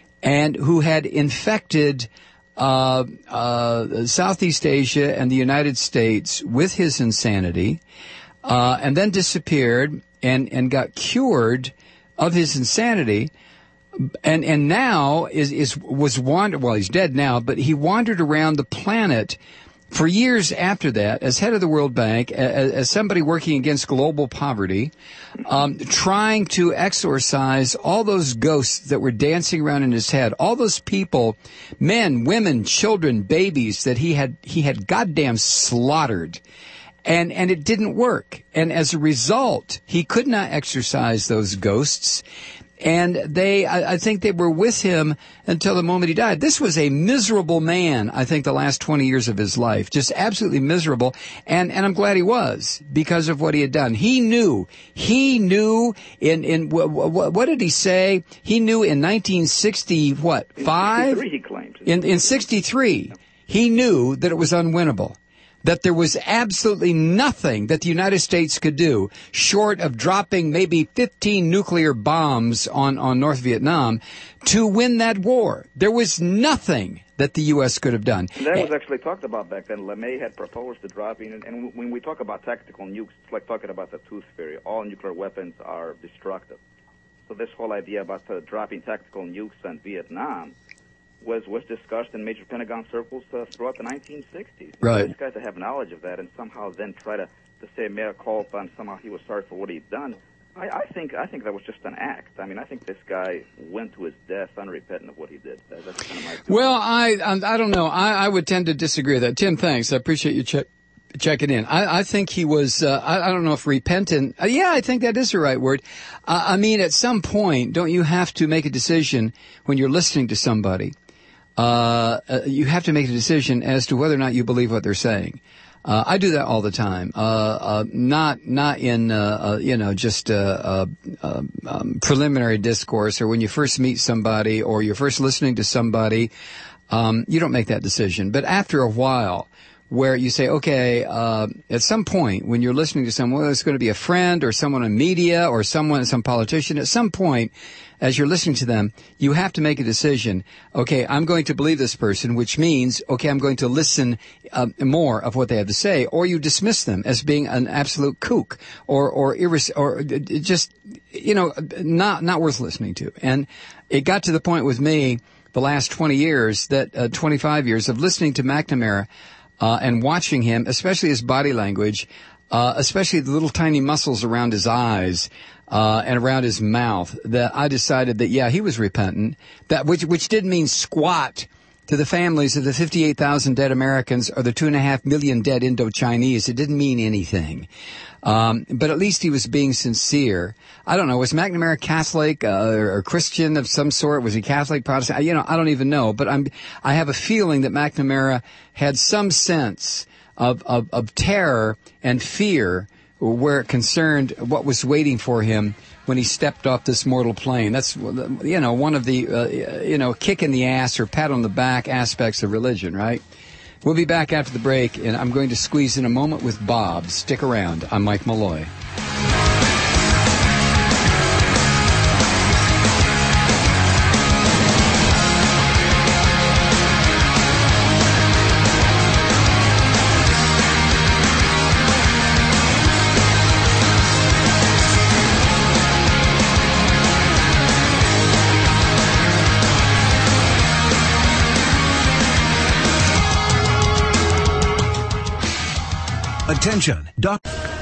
and who had infected uh, uh, Southeast Asia and the United States with his insanity, uh, and then disappeared and, and got cured of his insanity, and and now is is was wander well he's dead now, but he wandered around the planet for years after that as head of the World Bank, as, as somebody working against global poverty, um, trying to exorcise all those ghosts that were dancing around in his head, all those people, men, women, children, babies that he had he had goddamn slaughtered. And and it didn't work. And as a result, he could not exorcise those ghosts. And they, I, I think they were with him until the moment he died. This was a miserable man, I think, the last twenty years of his life. Just absolutely miserable. And, and I'm glad he was because of what he had done. He knew, he knew in, in, w- w- what did he say? He knew in nineteen sixty, what, five? In sixty-three, he claims. In, in sixty-three, he knew that it was unwinnable. That there was absolutely nothing that the United States could do short of dropping maybe fifteen nuclear bombs on, on North Vietnam to win that war. There was nothing that the U S could have done. And that was actually talked about back then. LeMay had proposed the dropping, and, and when we talk about tactical nukes, it's like talking about the tooth fairy. All nuclear weapons are destructive. So this whole idea about uh, dropping tactical nukes on Vietnam was was discussed in major Pentagon circles uh, throughout the nineteen sixties. Right. For this guy to have knowledge of that and somehow then try to, to say mea culpa and somehow he was sorry for what he'd done, I, I think I think that was just an act. I mean, I think this guy went to his death unrepentant of what he did. That, that's kind of my feeling. Well, I I don't know. I, I would tend to disagree with that. Tim, thanks. I appreciate you check, checking in. I, I think he was, uh, I, I don't know if repentant. Uh, yeah, I think that is the right word. Uh, I mean, at some point, don't you have to make a decision when you're listening to somebody? Uh, uh, you have to make a decision as to whether or not you believe what they're saying. Uh, I do that all the time. Uh, uh, not, not in, uh, uh, you know, just, uh, uh, uh, um, preliminary discourse or when you first meet somebody or you're first listening to somebody. Um, you don't make that decision. But after a while, where you say, okay, uh, at some point when you're listening to someone, whether it's going to be a friend or someone in media or someone, some politician, at some point, as you're listening to them, you have to make a decision. Okay, I'm going to believe this person, which means, okay, I'm going to listen uh, more of what they have to say, or you dismiss them as being an absolute kook or or irres- or just, you know, not not worth listening to. And it got to the point with me the last twenty years, that uh, twenty-five years of listening to McNamara uh, and watching him, especially his body language, uh, especially the little tiny muscles around his eyes. Uh, and around his mouth, that I decided that, yeah, he was repentant, that which which didn't mean squat to the families of the fifty-eight thousand dead Americans or the two and a half million dead Indo-Chinese. It didn't mean anything. Um, but at least he was being sincere. I don't know, was McNamara Catholic uh, or, or Christian of some sort? Was he Catholic, Protestant? You know, I don't even know. But I'm, I have a feeling that McNamara had some sense of, of, of terror and fear where it concerned what was waiting for him when he stepped off this mortal plane. That's, you know, one of the, uh, you know, kick in the ass or pat on the back aspects of religion, right? We'll be back after the break, and I'm going to squeeze in a moment with Bob. Stick around. I'm Mike Malloy. Attention, Doc.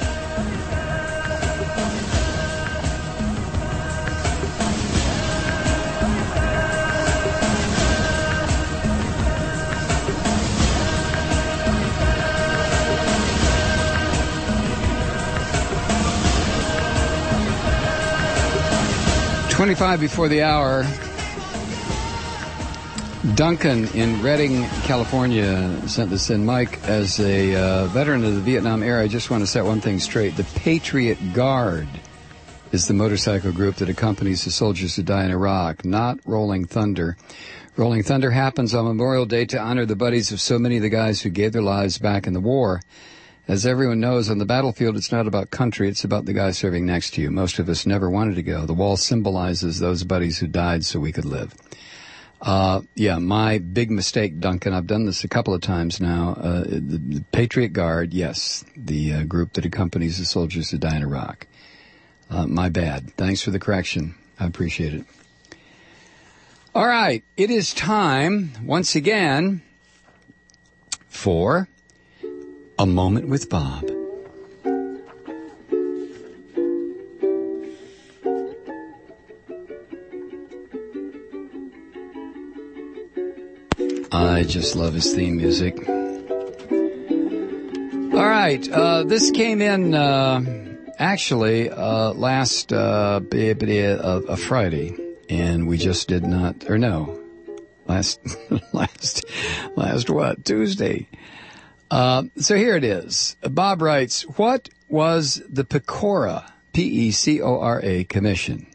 twenty-five before the hour. Duncan in Redding, California sent this in. Mike, as a uh, veteran of the Vietnam era, I just want to set one thing straight. The Patriot Guard is the motorcycle group that accompanies the soldiers who die in Iraq, not Rolling Thunder. Rolling Thunder happens on Memorial Day to honor the buddies of so many of the guys who gave their lives back in the war. As everyone knows, on the battlefield, it's not about country, it's about the guy serving next to you. Most of us never wanted to go. The wall symbolizes those buddies who died so we could live. Uh, yeah, my big mistake, Duncan. I've done this a couple of times now. Uh, the, the Patriot Guard, yes, the uh, group that accompanies the soldiers who die in Iraq. Uh, my bad. Thanks for the correction. I appreciate it. All right, it is time, once again, for A Moment with Bob. I just love his theme music. All right, uh, this came in uh, actually uh, last uh, a, a Friday, and we just did not, or no, last last last what Tuesday. Uh, so here it is. Bob writes, "What was the Pecora P E C O R A Commission?"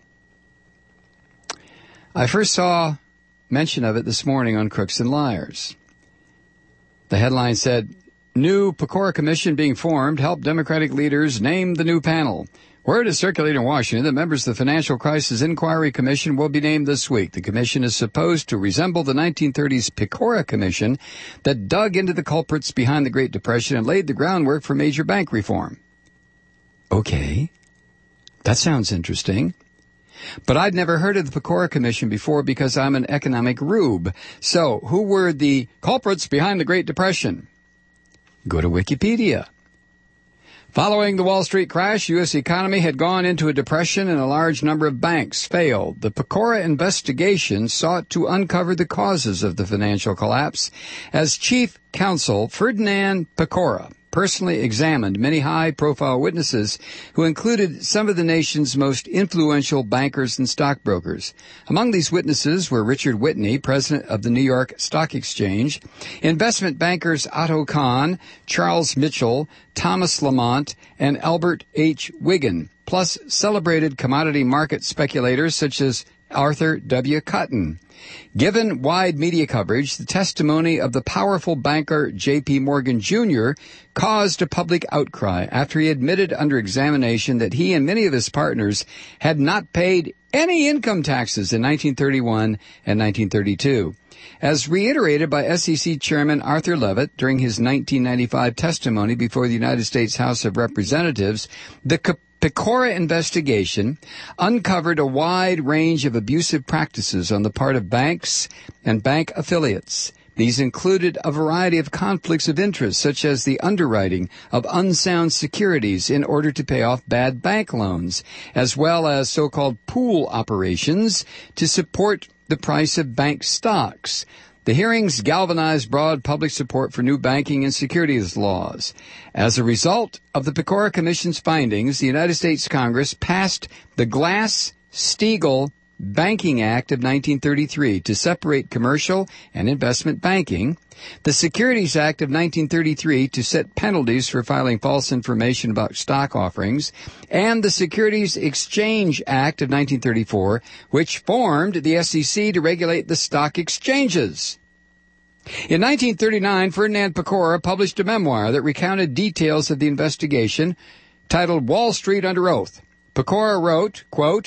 I first saw mention of it this morning on Crooks and Liars. The headline said, "New Pecora Commission being formed, help Democratic leaders name the new panel. Word is circulating in Washington that members of the Financial Crisis Inquiry Commission will be named this week. The commission is supposed to resemble the nineteen thirties Pecora Commission that dug into the culprits behind the Great Depression and laid the groundwork for major bank reform." Okay, that sounds interesting. But I'd never heard of the Pecora Commission before because I'm an economic rube. So, who were the culprits behind the Great Depression? Go to Wikipedia. Following the Wall Street crash, U S economy had gone into a depression and a large number of banks failed. The Pecora investigation sought to uncover the causes of the financial collapse as chief counsel Ferdinand Pecora personally examined many high-profile witnesses who included some of the nation's most influential bankers and stockbrokers. Among these witnesses were Richard Whitney, president of the New York Stock Exchange, investment bankers Otto Kahn, Charles Mitchell, Thomas Lamont, and Albert H. Wiggin, plus celebrated commodity market speculators such as Arthur W. Cutton. Given wide media coverage, the testimony of the powerful banker J P. Morgan Junior caused a public outcry after he admitted under examination that he and many of his partners had not paid any income taxes in nineteen thirty-one and nineteen thirty-two. As reiterated by S E C Chairman Arthur Levitt during his nineteen ninety-five testimony before the United States House of Representatives, the Pecora investigation uncovered a wide range of abusive practices on the part of banks and bank affiliates. These included a variety of conflicts of interest, such as the underwriting of unsound securities in order to pay off bad bank loans, as well as so-called pool operations to support the price of bank stocks. The hearings galvanized broad public support for new banking and securities laws. As a result of the Pecora Commission's findings, the United States Congress passed the Glass-Steagall Banking Act of nineteen thirty-three to separate commercial and investment banking, the Securities Act of nineteen thirty-three to set penalties for filing false information about stock offerings, and the Securities Exchange Act of nineteen thirty-four, which formed the S E C to regulate the stock exchanges. In nineteen thirty-nine, Ferdinand Pecora published a memoir that recounted details of the investigation titled Wall Street Under Oath. Pecora wrote, quote,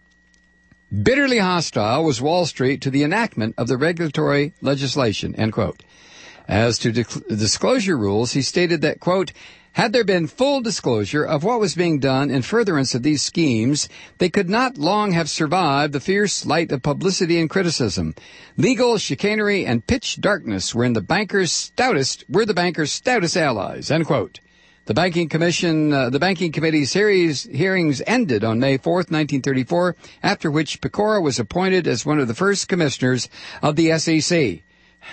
"Bitterly hostile was Wall Street to the enactment of the regulatory legislation," end quote. As to di- disclosure rules, he stated that, quote, "Had there been full disclosure of what was being done in furtherance of these schemes, they could not long have survived the fierce light of publicity and criticism. Legal chicanery and pitch darkness were in the bankers' stoutest, were the bankers' stoutest allies," end quote. The Banking Commission, uh, the Banking Committee's series, hearings ended on May fourth, nineteen thirty-four, after which Pecora was appointed as one of the first commissioners of the S E C.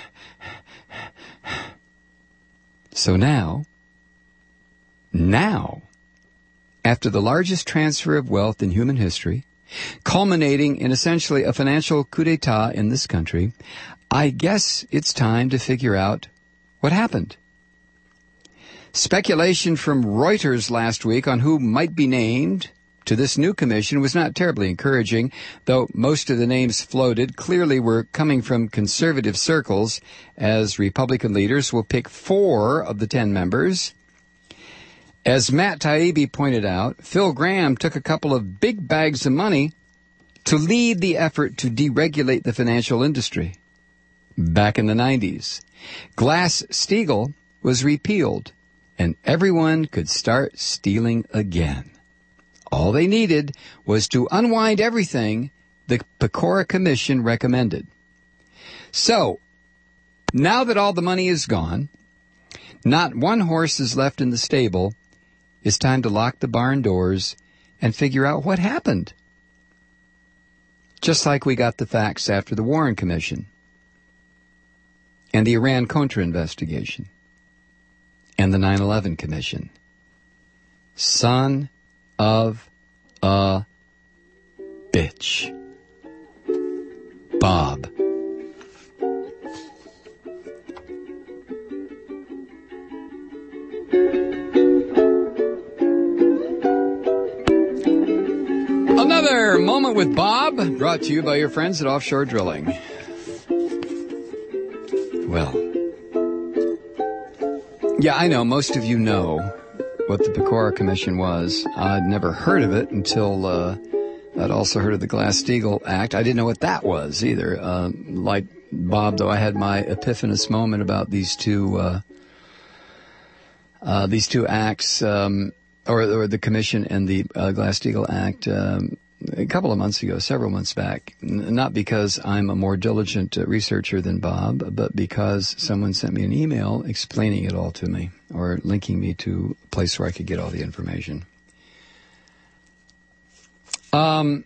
So now, now, after the largest transfer of wealth in human history, culminating in essentially a financial coup d'etat in this country, I guess it's time to figure out what happened. Speculation from Reuters last week on who might be named to this new commission was not terribly encouraging, though most of the names floated clearly were coming from conservative circles, as Republican leaders will pick four of the ten members. As Matt Taibbi pointed out, Phil Gramm took a couple of big bags of money to lead the effort to deregulate the financial industry. Back in the nineties, Glass-Steagall was repealed, and everyone could start stealing again. All they needed was to unwind everything the Pecora Commission recommended. So, now that all the money is gone, not one horse is left in the stable, it's time to lock the barn doors and figure out what happened. Just like we got the facts after the Warren Commission and the Iran-Contra investigation and the nine eleven Commission. Son of a bitch. Bob. Another Moment with Bob, brought to you by your friends at Offshore Drilling. Well, yeah, I know most of you know what the Pecora Commission was. I'd never heard of it until uh, I'd also heard of the Glass-Steagall Act. I didn't know what that was either. Uh, like Bob, though, I had my epiphanous moment about these two uh, uh, these two acts, um, or, or the Commission and the uh, Glass-Steagall Act, um, a couple of months ago, several months back. N- not because I'm a more diligent uh, researcher than Bob, but because someone sent me an email explaining it all to me, or linking me to a place where I could get all the information. Um,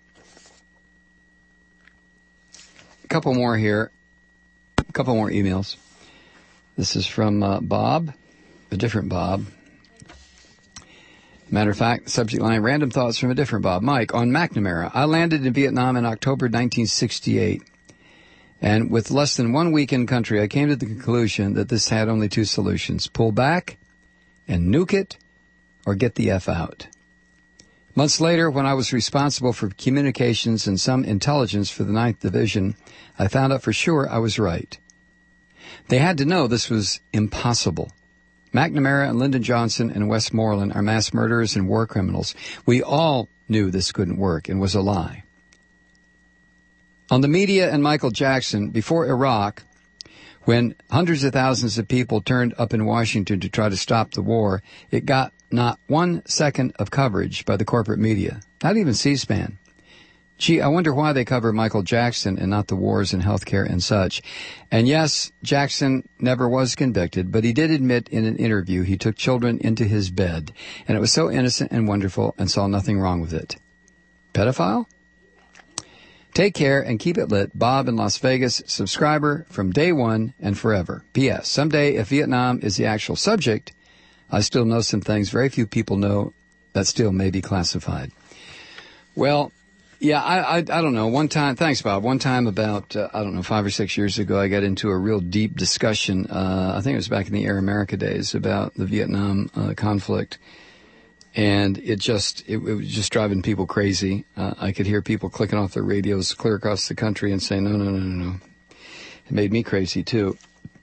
a couple more here. A couple more emails. This is from uh, Bob, a different Bob. Matter of fact, subject line, random thoughts from a different Bob. Mike, on McNamara. I landed in Vietnam in October nineteen sixty-eight. And with less than one week in country, I came to the conclusion that this had only two solutions. Pull back and nuke it, or get the F out. Months later, when I was responsible for communications and some intelligence for the ninth Division, I found out for sure I was right. They had to know this was impossible. McNamara and Lyndon Johnson and Westmoreland are mass murderers and war criminals. We all knew this couldn't work and was a lie. On the media and Michael Jackson, before Iraq, when hundreds of thousands of people turned up in Washington to try to stop the war, it got not one second of coverage by the corporate media, not even C-SPAN. Gee, I wonder why they cover Michael Jackson and not the wars and healthcare and such. And yes, Jackson never was convicted, but he did admit in an interview he took children into his bed, and it was so innocent and wonderful and saw nothing wrong with it. Pedophile? Take care and keep it lit. Bob in Las Vegas, subscriber from day one and forever. P S. Someday, if Vietnam is the actual subject, I still know some things very few people know that still may be classified. Well, yeah, I, I, I don't know. One time, thanks, Bob. One time about, uh, I don't know, five or six years ago, I got into a real deep discussion. Uh, I think it was back in the Air America days about the Vietnam uh, conflict. And it just, it, it was just driving people crazy. Uh, I could hear people clicking off their radios clear across the country and saying, no, no, no, no, no. It made me crazy, too.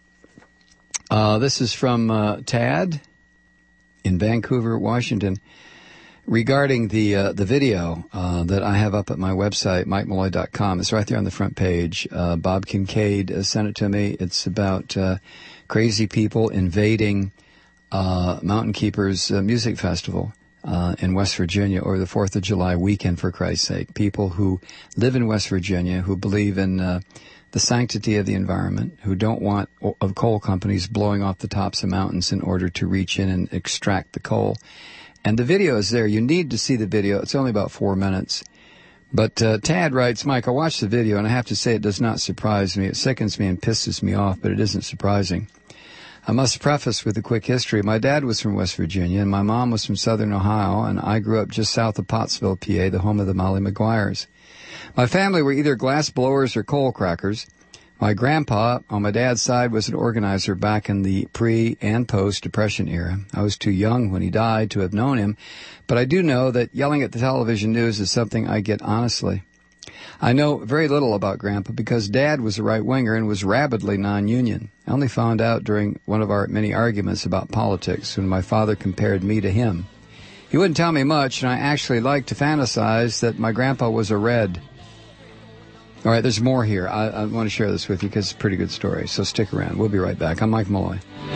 Uh, this is from uh, Tad in Vancouver, Washington, regarding the uh, the video uh, that I have up at my website, mike malloy dot com. It's right there on the front page. Uh, Bob Kincaid uh, sent it to me. It's about uh, crazy people invading uh, Mountain Keepers uh, Music Festival uh, in West Virginia over the fourth of July weekend, for Christ's sake. People who live in West Virginia, who believe in uh, the sanctity of the environment, who don't want of coal companies blowing off the tops of mountains in order to reach in and extract the coal. And the video is there. You need to see the video. It's only about four minutes. But uh, Tad writes, Mike, I watched the video, and I have to say it does not surprise me. It sickens me and pisses me off, but it isn't surprising. I must preface with a quick history. My dad was from West Virginia, and my mom was from southern Ohio, and I grew up just south of Pottsville, P A, the home of the Molly Maguires. My family were either glass blowers or coal crackers. My grandpa, on my dad's side, was an organizer back in the pre- and post-Depression era. I was too young when he died to have known him, but I do know that yelling at the television news is something I get honestly. I know very little about Grandpa because Dad was a right-winger and was rabidly non-union. I only found out during one of our many arguments about politics when my father compared me to him. He wouldn't tell me much, and I actually liked to fantasize that my grandpa was a Red. All right, there's more here. I, I want to share this with you because it's a pretty good story, so stick around. We'll be right back. I'm Mike Malloy.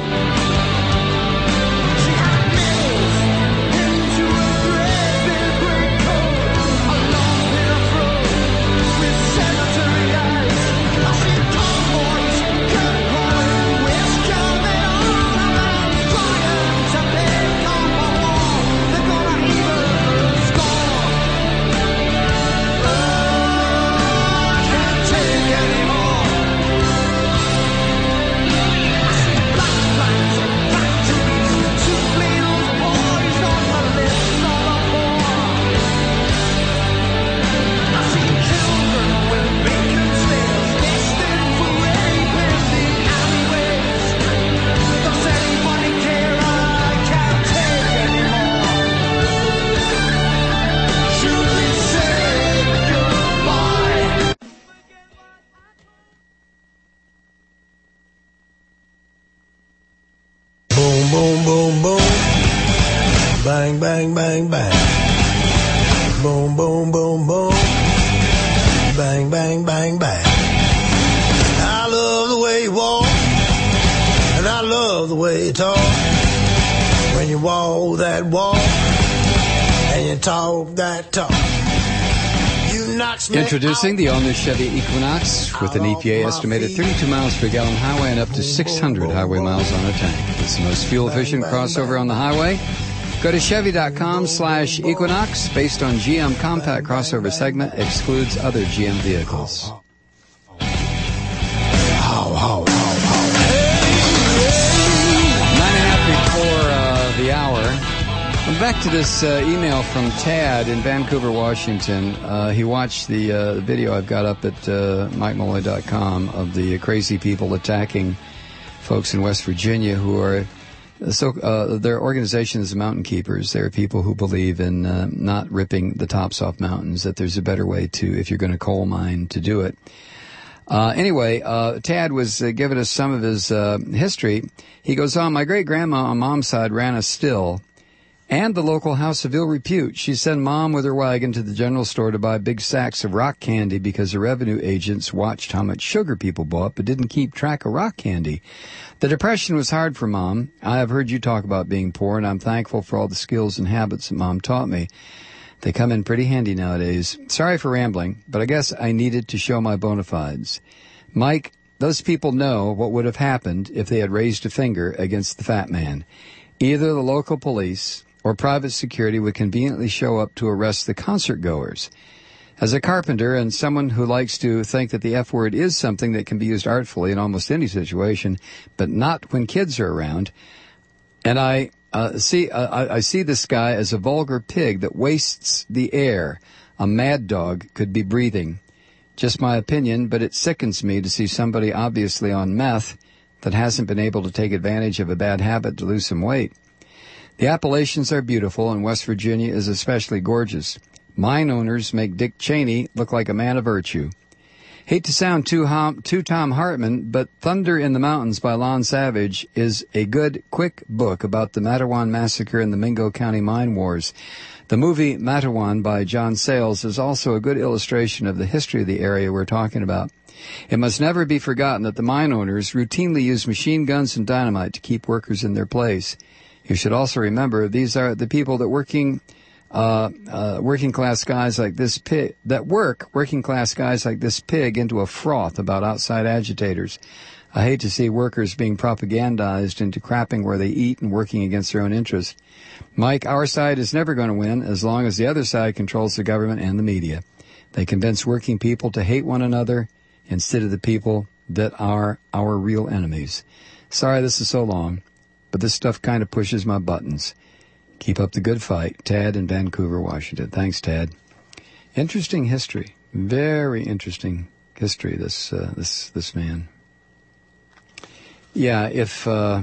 Bang, bang, bang, bang. Boom, boom, boom, boom. Bang, bang, bang, bang. I love the way you walk, and I love the way you talk. When you walk that walk, and you talk that talk. You knocks me Introducing the all-new Chevy Equinox with an E P A estimated thirty-two miles per gallon highway and up to six hundred highway miles on a tank. It's the most fuel-efficient crossover on the highway. Go to Chevy.com slash Equinox. Based on G M compact crossover segment, excludes other G M vehicles. How, how, Nine and a half before uh, the hour. I'm back to this uh, email from Tad in Vancouver, Washington. Uh, he watched the uh, video I've got up at uh, mike malloy dot com of the crazy people attacking folks in West Virginia who are So uh, their organization is the Mountain Keepers. There are people who believe in uh, not ripping the tops off mountains, that there's a better way to, if you're going to coal mine, to do it. Uh, anyway, uh, Tad was uh, giving us some of his uh, history. He goes on, my great-grandma on Mom's side ran a still and the local house of ill repute. She sent Mom with her wagon to the general store to buy big sacks of rock candy because the revenue agents watched how much sugar people bought but didn't keep track of rock candy. The Depression was hard for Mom. I have heard you talk about being poor, and I'm thankful for all the skills and habits that Mom taught me. They come in pretty handy nowadays. Sorry for rambling, but I guess I needed to show my bona fides. Mike, those people know what would have happened if they had raised a finger against the fat man. Either the local police or private security would conveniently show up to arrest the concert goers. As a carpenter and someone who likes to think that the F word is something that can be used artfully in almost any situation, but not when kids are around, and I uh, see uh, I, I see this guy as a vulgar pig that wastes the air a mad dog could be breathing. Just my opinion, but it sickens me to see somebody obviously on meth that hasn't been able to take advantage of a bad habit to lose some weight. The Appalachians are beautiful, and West Virginia is especially gorgeous. Mine owners make Dick Cheney look like a man of virtue. Hate to sound too, hom- too Tom Hartman, but Thunder in the Mountains by Lon Savage is a good, quick book about the Matawan Massacre and the Mingo County Mine Wars. The movie Matawan by John Sayles is also a good illustration of the history of the area we're talking about. It must never be forgotten that the mine owners routinely use machine guns and dynamite to keep workers in their place. You should also remember these are the people that working uh, uh, working class guys like this pig that work working class guys like this pig into a froth about outside agitators. I hate to see workers being propagandized into crapping where they eat and working against their own interests. Mike, our side is never going to win as long as the other side controls the government and the media. They convince working people to hate one another instead of the people that are our real enemies. Sorry this is so long, but this stuff kind of pushes my buttons. Keep up the good fight. Tad in Vancouver, Washington. Thanks, Tad. Interesting history. Very interesting history, this uh, this this man. Yeah, if uh,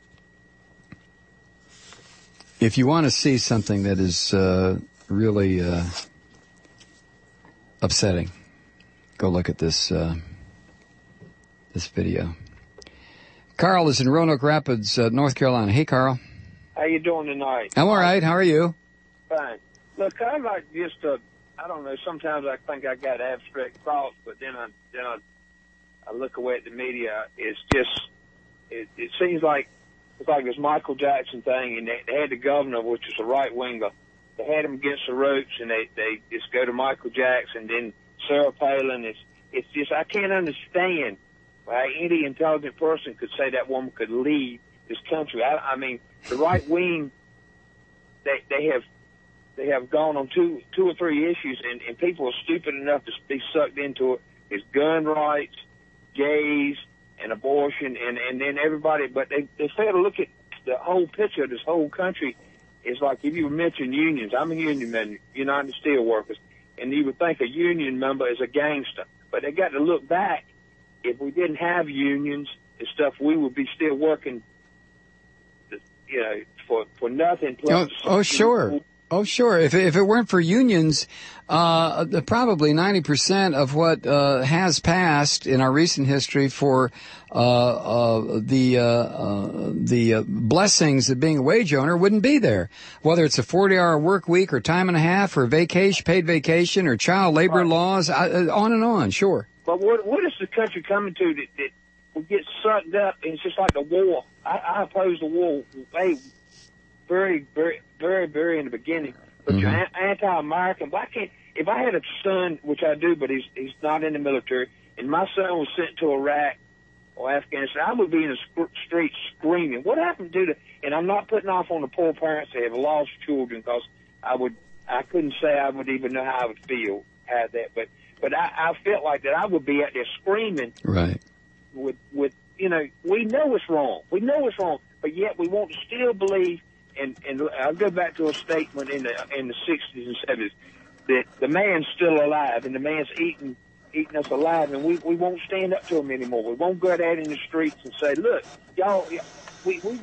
if you want to see something that is uh, really uh, upsetting, go look at this uh, this video. Carl is in Roanoke Rapids, uh, North Carolina. Hey, Carl. How you doing tonight? I'm all right. How are you? Fine. Look, I like just uh, I don't know. Sometimes I think I got abstract thoughts, but then I then I, I look away at the media. It's just it, it seems like it's like this Michael Jackson thing, and they, they had the governor, which is a right winger. They had him against the ropes, and they they just go to Michael Jackson, then Sarah Palin. It's it's just I can't understand why any intelligent person could say that woman could lead this country. I, I mean, the right wing, they they have they have gone on two two or three issues, and, and people are stupid enough to be sucked into it. It's gun rights, gays, and abortion, and, and then everybody. But they they fail to look at the whole picture of this whole country. It's like if you mention unions, I'm a union member, United Steelworkers, and you would think a union member is a gangster. But they got to look back. If we didn't have unions and stuff, we would be still working, you know, for for nothing. Plus, oh, oh, sure. Oh, sure. If if it weren't for unions, uh, probably ninety percent of what uh, has passed in our recent history for uh, uh, the uh, uh, the uh, blessings of being a wage owner wouldn't be there. Whether it's a forty-hour work week or time and a half or vacation, paid vacation or child labor right. laws, uh, on and on. Sure. But what what is the country coming to that, that will get sucked up? And it's just like a war. I, I oppose the war. Hey, very, very, very, very in the beginning. But mm-hmm. you're an- anti-American. Why can't? If I had a son, which I do, but he's he's not in the military, and my son was sent to Iraq or Afghanistan, I would be in the sc- street screaming. What happened to the? And I'm not putting off on the poor parents that have lost children, because I would I couldn't say I would even know how I would feel had that, but. But I, I felt like that I would be out there screaming. Right. With, with, you know, we know it's wrong. We know it's wrong, but yet we want to still believe, and, and I'll go back to a statement in the, in the sixties and seventies, that the man's still alive, and the man's eating, eating us alive, and we, we won't stand up to him anymore. We won't go out in the streets and say, look, y'all, we, we,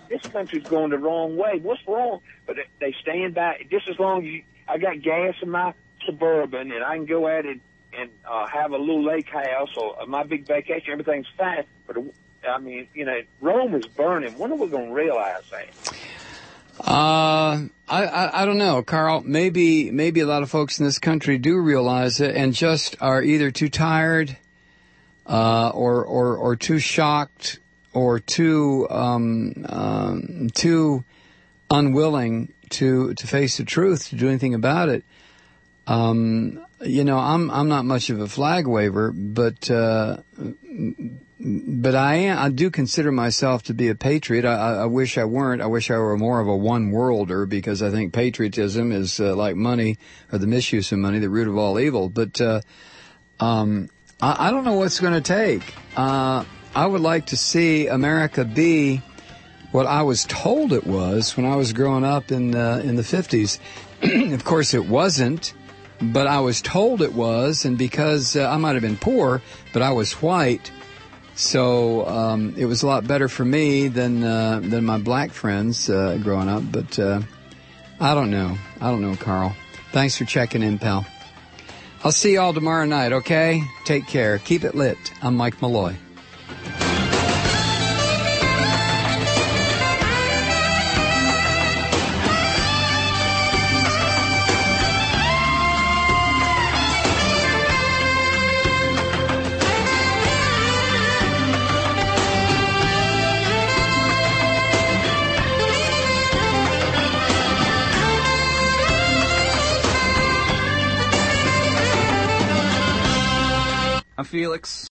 this country's going the wrong way. What's wrong? But they, they stand back just as long as you, I got gas in my Suburban and I can go at it and uh, have a little lake house or uh, my big vacation. Everything's fine. But I mean, you know, Rome is burning. When are we going to realize that? Uh, I, I, I don't know, Carl. Maybe, maybe a lot of folks in this country do realize it and just are either too tired, uh, or, or, or too shocked or too, um, um, too unwilling to, to face the truth, to do anything about it. Um, you know, I'm, I'm not much of a flag waver, but, uh, But I am, I do consider myself to be a patriot. I, I wish I weren't. I wish I were more of a one-worlder because I think patriotism is uh, like money or the misuse of money, the root of all evil. But uh, um, I, I don't know what's going to take. Uh, I would like to see America be what I was told it was when I was growing up in uh, in the fifties. Of course, it wasn't, but I was told it was, and because uh, I might have been poor, but I was white. So um, it was a lot better for me than uh, than my black friends uh, growing up. But uh, I don't know. I don't know, Carl. Thanks for checking in, pal. I'll see you all tomorrow night, okay? Take care. Keep it lit. I'm Mike Malloy. I'm Felix.